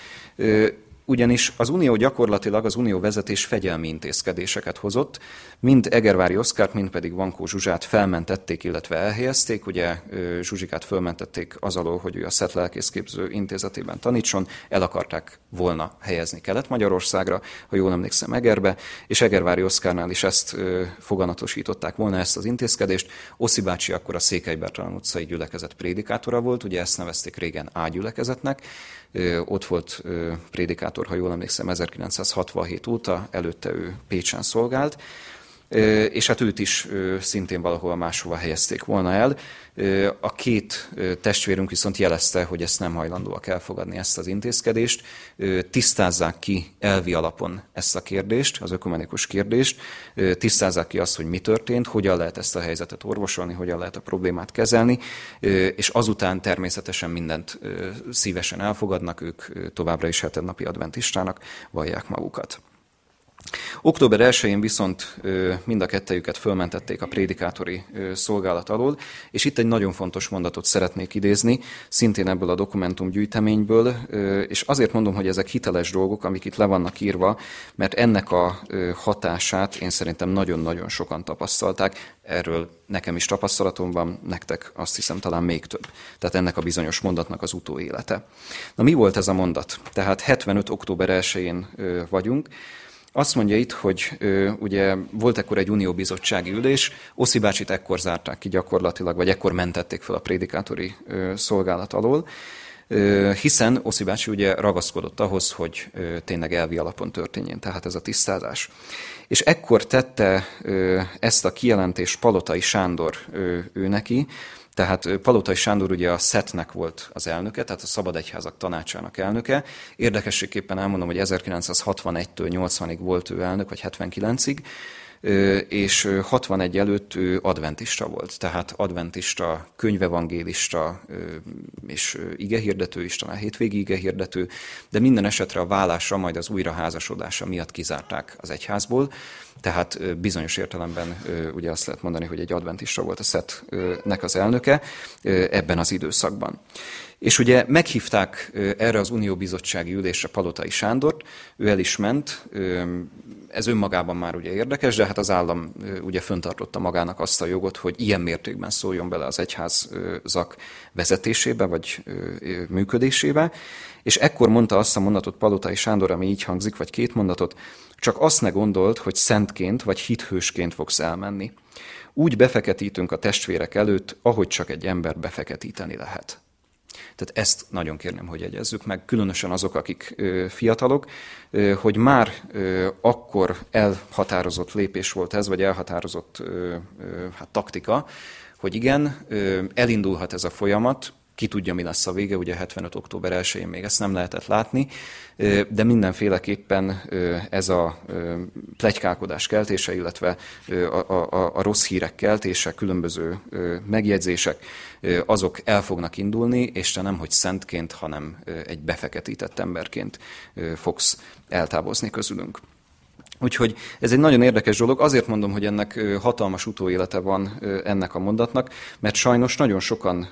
Ugyanis az Unió gyakorlatilag, az Unió vezetés fegyelmi intézkedéseket hozott, mind Egervári Oszkárt, mind pedig Vankó Zsuzsát felmentették, illetve elhelyezték. Ugye Zsuzsikát felmentették az alól, hogy ő a SZET lelkészképző intézetében tanítson, el akarták volna helyezni Kelet-Magyarországra, ha jól emlékszem, Egerbe, és Egervári Oszkárnál is ezt foganatosították volna, ezt az intézkedést. Oszi bácsi akkor a Székely Bertalan utcai gyülekezet prédikátora volt, ugye ezt nevezték régen A gyülekezetnek, ott volt prédikátor, ha jól emlékszem, ezerkilencszázhatvanhét óta, előtte ő Pécsen szolgált, és hát őt is szintén valahol máshova helyezték volna el. A két testvérünk viszont jelezte, hogy ezt nem hajlandóak elfogadni, ezt az intézkedést. Tisztázzák ki elvi alapon ezt a kérdést, az ökumenikus kérdést, tisztázzák ki azt, hogy mi történt, hogyan lehet ezt a helyzetet orvosolni, hogyan lehet a problémát kezelni, és azután természetesen mindent szívesen elfogadnak, ők továbbra is hetennapi adventistának vallják magukat. Október elsején viszont mind a kettejüket fölmentették a prédikátori szolgálat alól, és itt egy nagyon fontos mondatot szeretnék idézni, szintén ebből a dokumentumgyűjteményből, és azért mondom, hogy ezek hiteles dolgok, amik itt le vannak írva, mert ennek a hatását én szerintem nagyon-nagyon sokan tapasztalták, erről nekem is tapasztalatom van, nektek azt hiszem talán még több. Tehát ennek a bizonyos mondatnak az utóélete. Na mi volt ez a mondat? Tehát hetvenöt október elsején vagyunk. Azt mondja itt, hogy ö, ugye volt ekkor egy unióbizottsági ülés, Oszi bácsit ekkor zárták ki gyakorlatilag, vagy ekkor mentették fel a prédikátori ö, szolgálat alól. hiszen Oszi bácsi ugye ragaszkodott ahhoz, hogy tényleg elvi alapon történjen, tehát ez a tisztázás. És ekkor tette ezt a kijelentést Palotai Sándor ő neki, tehát Palotai Sándor ugye a szednek volt az elnöke, tehát a Szabad Egyházak Tanácsának elnöke. Érdekességképpen elmondom, hogy ezerkilencszázhatvanegytől nyolcvanig volt ő elnök, vagy hetvenkilencig, és hatvanegy előtt ő adventista volt, tehát adventista, könyvevangélista és igehirdető is, talán hétvégi igehirdető, de minden esetre a vállása, majd az újraházasodása miatt kizárták az egyházból, tehát bizonyos értelemben ugye azt lehet mondani, hogy egy adventista volt a szednek az elnöke ebben az időszakban. És ugye meghívták erre az unióbizottsági ülésre Palotai Sándort, ő el is ment, ez önmagában már ugye érdekes, de hát az állam ugye föntartotta magának azt a jogot, hogy ilyen mértékben szóljon bele az egyházak vezetésébe, vagy működésébe, és ekkor mondta azt a mondatot Palotai Sándor, ami így hangzik, vagy két mondatot, csak azt ne gondold, hogy szentként vagy hithősként fogsz elmenni. Úgy befeketítünk a testvérek előtt, ahogy csak egy ember befeketíteni lehet. Tehát ezt nagyon kérném, hogy jegyezzük meg, különösen azok, akik fiatalok, hogy már akkor elhatározott lépés volt ez, vagy elhatározott hát, taktika, hogy igen, elindulhat ez a folyamat, ki tudja, mi lesz a vége, ugye hetvenöt október elsején még ezt nem lehetett látni, de mindenféleképpen ez a pletykálkodás keltése, illetve a, a, a rossz hírek keltése, különböző megjegyzések, azok el fognak indulni, és te nem, hogy szentként, hanem egy befeketített emberként fogsz eltávozni közülünk. Úgyhogy ez egy nagyon érdekes dolog. Azért mondom, hogy ennek hatalmas utóélete van ennek a mondatnak, mert sajnos nagyon sokan,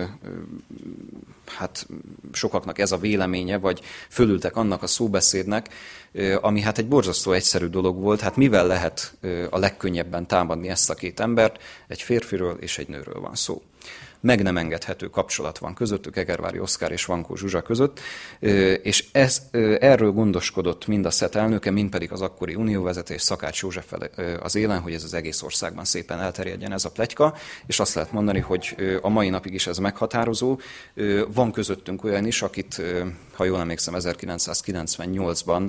hát sokaknak ez a véleménye, vagy fölültek annak a szóbeszédnek, ami hát egy borzasztó egyszerű dolog volt. Hát mivel lehet a legkönnyebben támadni ezt a két embert? Egy férfiről és egy nőről van szó. Meg nem engedhető kapcsolat van közöttük, Egervári Oszkár és Vankó Zsuzsa között, és ez, erről gondoskodott mind a szed elnöke, mind pedig az akkori unióvezetés, Szakács József az élen, hogy ez az egész országban szépen elterjedjen ez a pletyka, és azt lehet mondani, hogy a mai napig is ez meghatározó. Van közöttünk olyan is, akit, ha jól emlékszem, ezerkilencszázkilencvennyolcban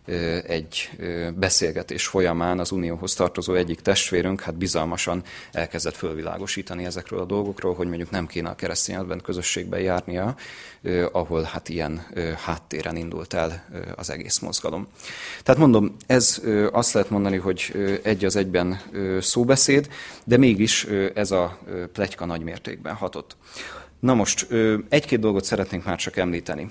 egy beszélgetés folyamán az unióhoz tartozó egyik testvérünk hát bizalmasan elkezdett fölvilágosítani ezekről a dolgokról, hogy mondjuk nem kéne a keresztény advent közösségben járnia, ahol hát ilyen háttéren indult el az egész mozgalom. Tehát mondom, ez azt lehet mondani, hogy egy az egyben szóbeszéd, de mégis ez a pletyka nagy mértékben hatott. Na most, egy-két dolgot szeretnénk már csak említeni.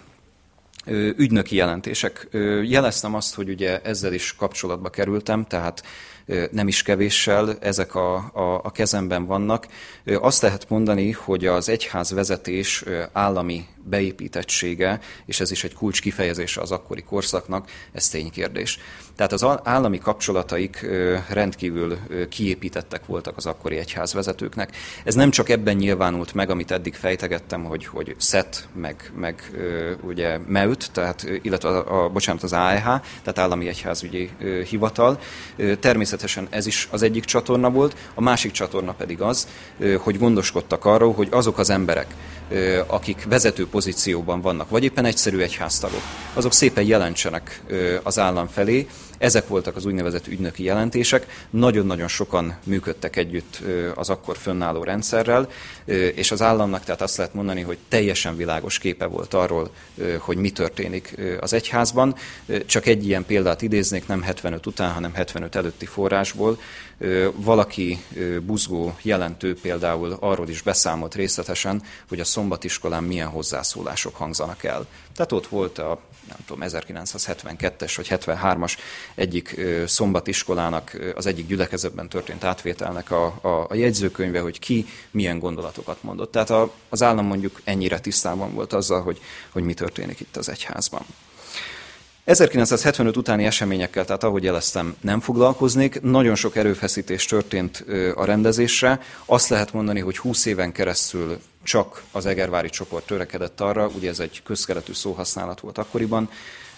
Ügynöki jelentések. Jeleztem azt, hogy ugye ezzel is kapcsolatba kerültem, tehát nem is kevéssel, ezek a, a, a kezemben vannak. Azt lehet mondani, hogy az egyház vezetés állami beépítettsége, és ez is egy kulcs kifejezése az akkori korszaknak, ez ténykérdés. Tehát az állami kapcsolataik rendkívül kiépítettek voltak az akkori egyházvezetőknek. Ez nem csak ebben nyilvánult meg, amit eddig fejtegettem, hogy, hogy szet, meg, meg ugye meüt, tehát, illetve a, a, bocsánat, az á e há, tehát Állami Egyházügyi Hivatal. Természetesen ez is az egyik csatorna volt, a másik csatorna pedig az, hogy gondoskodtak arról, hogy azok az emberek, akik vezető pozícióban vannak, vagy éppen egyszerű egyháztagok, azok szépen jelentsenek az állam felé. Ezek voltak az úgynevezett ügynöki jelentések. Nagyon-nagyon sokan működtek együtt az akkor fönnálló rendszerrel, és az államnak tehát azt lehet mondani, hogy teljesen világos képe volt arról, hogy mi történik az egyházban. Csak egy ilyen példát idéznék, nem hetvenöt után, hanem hetvenöt előtti forrásból. Valaki buzgó jelentő például arról is beszámolt részletesen, hogy a szombatiskolán milyen hozzászólások hangzanak el. Tehát ott volt a nem tudom, ezerkilencszázhetvenkettes vagy hetvenhármas egyik szombatiskolának, az egyik gyülekezetben történt átvételnek a, a, a jegyzőkönyve, hogy ki milyen gondolatokat mondott. Tehát a, az állam mondjuk ennyire tisztában volt azzal, hogy, hogy mi történik itt az egyházban. ezerkilencszázhetvenöt utáni eseményekkel, tehát ahogy jeleztem, nem foglalkoznék. Nagyon sok erőfeszítés történt a rendezésre. Azt lehet mondani, hogy húsz éven keresztül csak az egervári csoport törekedett arra, ugye ez egy közkeletű szóhasználat volt akkoriban,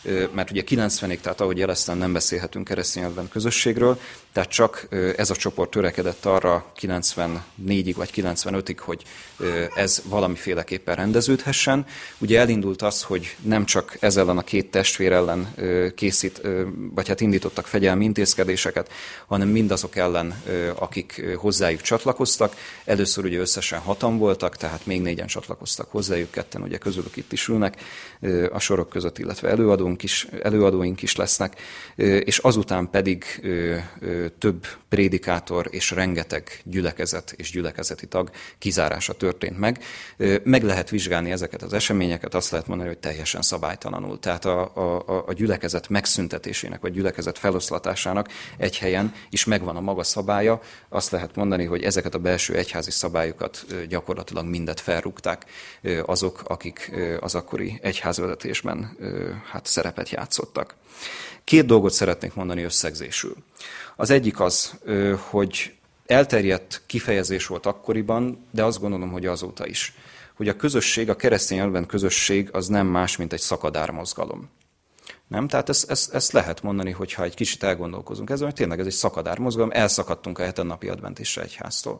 mert ugye kilencvenig, tehát ahogy jeleztem, nem beszélhetünk keresztény advent közösségről, tehát csak ez a csoport törekedett arra kilencvennégyig vagy kilencvenötig, hogy ez valamiféleképpen rendeződhessen. Ugye elindult az, hogy nem csak ez ellen a két testvér ellen készít, vagy hát indítottak fegyelmi intézkedéseket, hanem mindazok ellen, akik hozzájuk csatlakoztak. Először ugye összesen hatan voltak, tehát még négyen csatlakoztak hozzájuk, ketten ugye közülük itt is ülnek a sorok között, illetve előadóink is, előadóink is lesznek, és azután pedig több prédikátor és rengeteg gyülekezet és gyülekezeti tag kizárása történt meg. Meg lehet vizsgálni ezeket az eseményeket, azt lehet mondani, hogy teljesen szabálytalanul. Tehát a, a, a gyülekezet megszüntetésének, vagy gyülekezet feloszlatásának egy helyen is megvan a maga szabálya. Azt lehet mondani, hogy ezeket a belső egyházi szabályokat gyakorlatilag mindet felrúgták azok, akik az akkori egyházvezetésben hát szerepet játszottak. Két dolgot szeretnék mondani összegzésül. Az egyik az, hogy elterjedt kifejezés volt akkoriban, de azt gondolom, hogy azóta is, hogy a közösség, a keresztény advent közösség az nem más, mint egy szakadármozgalom. Nem? Tehát ezt, ezt, ezt lehet mondani, hogyha egy kicsit elgondolkozunk ezen, hogy tényleg ez egy szakadármozgalom, elszakadtunk a hetennapi adventista egyháztól.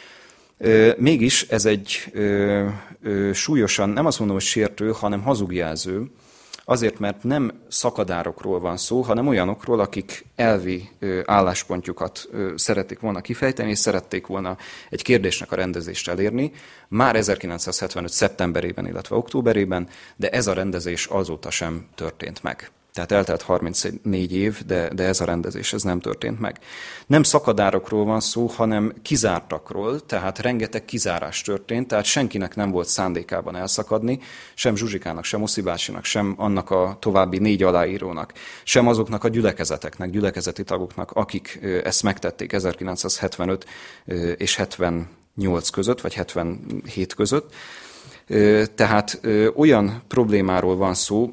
Mégis ez egy ö, ö, súlyosan, nem azt mondom, hogy sértő, hanem hazugjelző, azért, mert nem szakadárokról van szó, hanem olyanokról, akik elvi álláspontjukat szerették volna kifejteni, és szerették volna egy kérdésnek a rendezést elérni, már ezerkilencszázhetvenöt. szeptemberében, illetve októberében, de ez a rendezés azóta sem történt meg. Tehát eltelt harmincnégy év, de, de ez a rendezés ez nem történt meg. Nem szakadárokról van szó, hanem kizártakról, tehát rengeteg kizárás történt, tehát senkinek nem volt szándékában elszakadni, sem Zsuzsikának, sem Oszi bácsinak, sem annak a további négy aláírónak, sem azoknak a gyülekezeteknek, gyülekezeti tagoknak, akik ezt megtették ezerkilencszázhetvenöt és hetvennyolc között, vagy hetvenhét között. Tehát olyan problémáról van szó,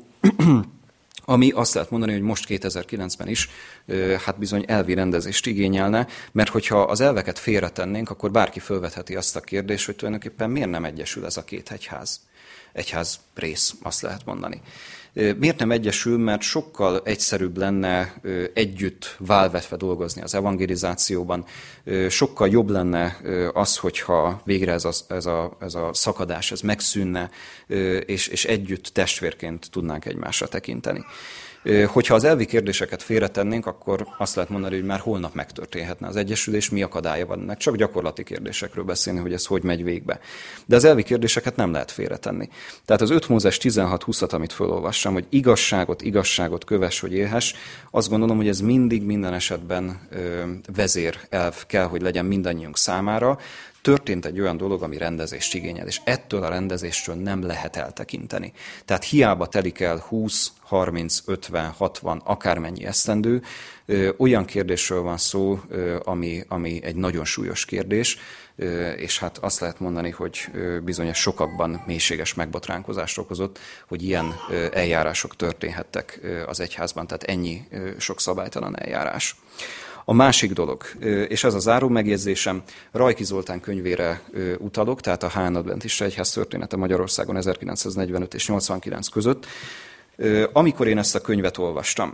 ami azt lehet mondani, hogy most kétezer-kilencben is hát bizony elvi rendezést igényelne, mert hogyha az elveket félretennénk, akkor bárki felvetheti azt a kérdést, hogy tulajdonképpen miért nem egyesül ez a két egyház. Egyház rész, azt lehet mondani. Miért nem egyesül? Mert sokkal egyszerűbb lenne együtt válvetve dolgozni az evangelizációban, sokkal jobb lenne az, hogyha végre ez a, ez a, ez a szakadás ez megszűnne, és, és együtt testvérként tudnánk egymásra tekinteni. Hogyha az elvi kérdéseket félretennénk, akkor azt lehet mondani, hogy már holnap megtörténhetne az egyesülés, mi akadálya van ennek. Csak gyakorlati kérdésekről beszélni, hogy ez hogy megy végbe. De az elvi kérdéseket nem lehet félretenni. Tehát az öt Mózes tizenhat húszat, amit felolvassam, hogy igazságot, igazságot kövess, hogy élhess, azt gondolom, hogy ez mindig minden esetben vezérelv kell, hogy legyen mindannyiunk számára. Történt egy olyan dolog, ami rendezést igényel, és ettől a rendezéstől nem lehet eltekinteni. Tehát hiába telik el húsz, harminc, ötven, hatvan, akármennyi esztendő, olyan kérdésről van szó, ami, ami egy nagyon súlyos kérdés, és hát azt lehet mondani, hogy bizonyos sokakban mélységes megbotránkozást okozott, hogy ilyen eljárások történhettek az egyházban, tehát ennyi sok szabálytalan eljárás. A másik dolog, és ez a záró megjegyzésem, Rajki Zoltán könyvére utalok, tehát a H N Adventista Egyház története Magyarországon ezerkilencszáznegyvenöt és nyolcvankilenc között. Amikor én ezt a könyvet olvastam,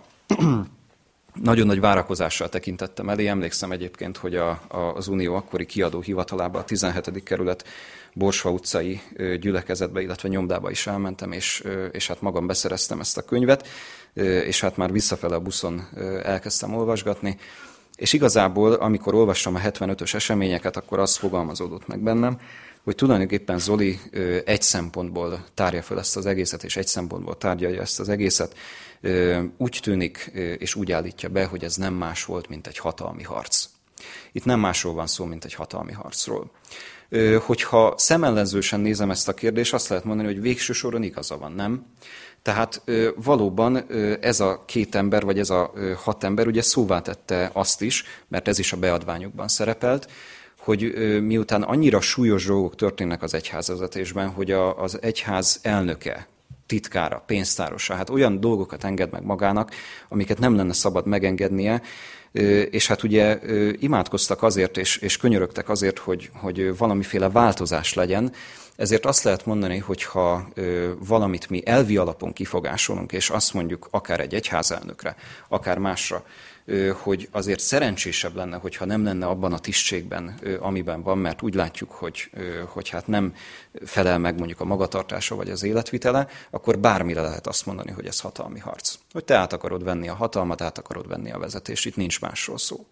nagyon nagy várakozással tekintettem elé. Emlékszem egyébként, hogy a, a, az Unió akkori kiadó hivatalába, a tizenhetedik kerület Borsva utcai gyülekezetbe, illetve nyomdába is elmentem, és, és hát magam beszereztem ezt a könyvet, és hát már visszafele a buszon elkezdtem olvasgatni. És igazából, amikor olvastam a hetvenötös eseményeket, akkor az fogalmazódott meg bennem, hogy tulajdonképpen Zoli egy szempontból tárja fel ezt az egészet, és egy szempontból tárgyalja ezt az egészet. Úgy tűnik, és úgy állítja be, hogy ez nem más volt, mint egy hatalmi harc. Itt nem másról van szó, mint egy hatalmi harcról. Hogyha szemellenzősen nézem ezt a kérdést, azt lehet mondani, hogy végső soron igaza van, nem? Tehát valóban ez a két ember, vagy ez a hat ember ugye szóvá tette azt is, mert ez is a beadványokban szerepelt, hogy miután annyira súlyos dolgok történnek az egyházvezetésben, hogy a, az egyház elnöke, titkára, pénztárosa, hát olyan dolgokat enged meg magának, amiket nem lenne szabad megengednie, És hát ugye imádkoztak azért, és, és könyörögtek azért, hogy, hogy valamiféle változás legyen. Ezért azt lehet mondani, hogy ha valamit mi elvi alapon kifogásolunk, és azt mondjuk akár egy egyházelnökre, akár másra, hogy azért szerencsésebb lenne, hogyha nem lenne abban a tisztségben, amiben van, mert úgy látjuk, hogy, hogy hát nem felel meg mondjuk a magatartása vagy az életvitele, akkor bármire lehet azt mondani, hogy ez hatalmi harc. Hogy te át akarod venni a hatalmat, át akarod venni a vezetést, itt nincs másról szó.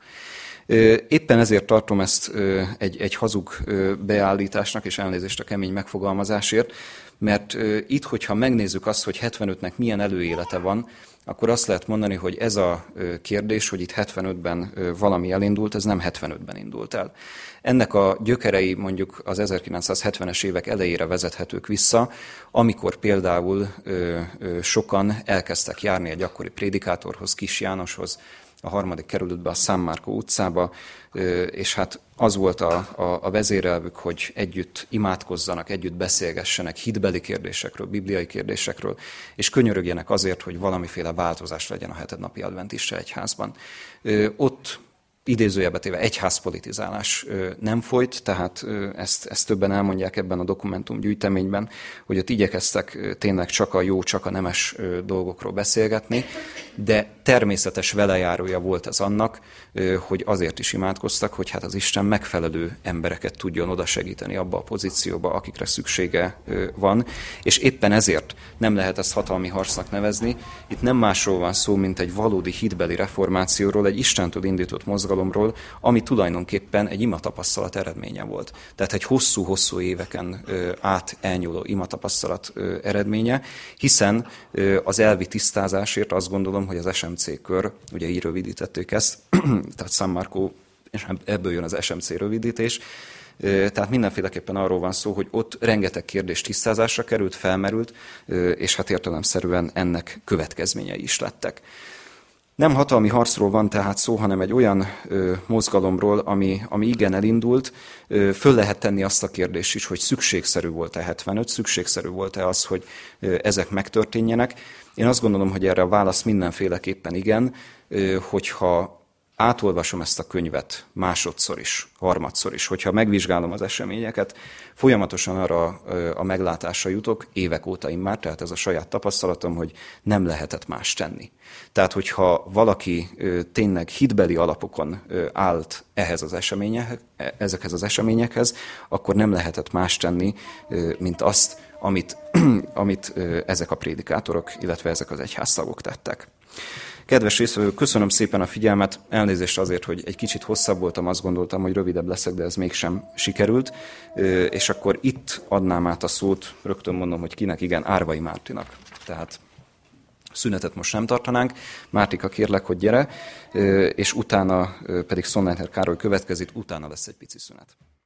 Éppen ezért tartom ezt egy, egy hazug beállításnak, és elnézést a kemény megfogalmazásért, mert itt, hogyha megnézzük azt, hogy hetvenötnek milyen előélete van, akkor azt lehet mondani, hogy ez a kérdés, hogy itt hetvenötben valami elindult, ez nem hetvenötben indult el. Ennek a gyökerei mondjuk az ezerkilencszázhetvenes évek elejére vezethetők vissza, amikor például sokan elkezdtek járni egy akkori prédikátorhoz, Kis Jánoshoz, a harmadik kerületbe, a San Marco utcába, és hát az volt a, a, a vezérelvük, hogy együtt imádkozzanak, együtt beszélgessenek hitbeli kérdésekről, bibliai kérdésekről, és könyörögjenek azért, hogy valamiféle változás legyen a hetednapi adventista egyházban. Ott idézőjelbe téve egyházpolitizálás nem folyt, tehát ezt, ezt többen elmondják ebben a dokumentumgyűjteményben, hogy ott igyekeztek tényleg csak a jó, csak a nemes dolgokról beszélgetni, de természetes velejárója volt ez annak, hogy azért is imádkoztak, hogy hát az Isten megfelelő embereket tudjon oda segíteni abba a pozícióba, akikre szüksége van, és éppen ezért nem lehet ezt hatalmi harcnak nevezni. Itt nem másról van szó, mint egy valódi hitbeli reformációról, egy Istentől indított mozgalomról, ami tulajdonképpen egy imatapasztalat eredménye volt. Tehát egy hosszú-hosszú éveken át elnyúló imatapasztalat eredménye, hiszen az elvi tisztázásért azt gondolom, hogy az es em cé kör, ugye így rövidítették ezt, tehát San Marco, és ebből jön az es em cé rövidítés, tehát mindenféleképpen arról van szó, hogy ott rengeteg kérdés tisztázásra került, felmerült, és hát értelemszerűen ennek következményei is lettek. Nem hatalmi harcról van tehát szó, hanem egy olyan ö, mozgalomról, ami, ami igen elindult. Ö, föl lehet tenni azt a kérdést is, hogy szükségszerű volt-e hetvenöt, szükségszerű volt-e az, hogy ö, ezek megtörténjenek. Én azt gondolom, hogy erre a válasz mindenféleképpen igen, ö, hogyha átolvasom ezt a könyvet másodszor is, harmadszor is, hogyha megvizsgálom az eseményeket, folyamatosan arra a meglátásra jutok, évek óta immár, tehát ez a saját tapasztalatom, hogy nem lehetett más tenni. Tehát, hogyha valaki tényleg hitbeli alapokon állt ehhez az eseményekhez, ezekhez az eseményekhez, akkor nem lehetett más tenni, mint azt, amit, amit ezek a prédikátorok, illetve ezek az egyháztagok tettek. Kedves résztvevők, köszönöm szépen a figyelmet, elnézést azért, hogy egy kicsit hosszabb voltam, azt gondoltam, hogy rövidebb leszek, de ez mégsem sikerült, és akkor itt adnám át a szót, rögtön mondom, hogy kinek, igen, Árvai Mártinak. Tehát szünetet most nem tartanánk. Mártika, kérlek, hogy gyere, és utána pedig Sonnenher Károly következik, utána lesz egy pici szünet.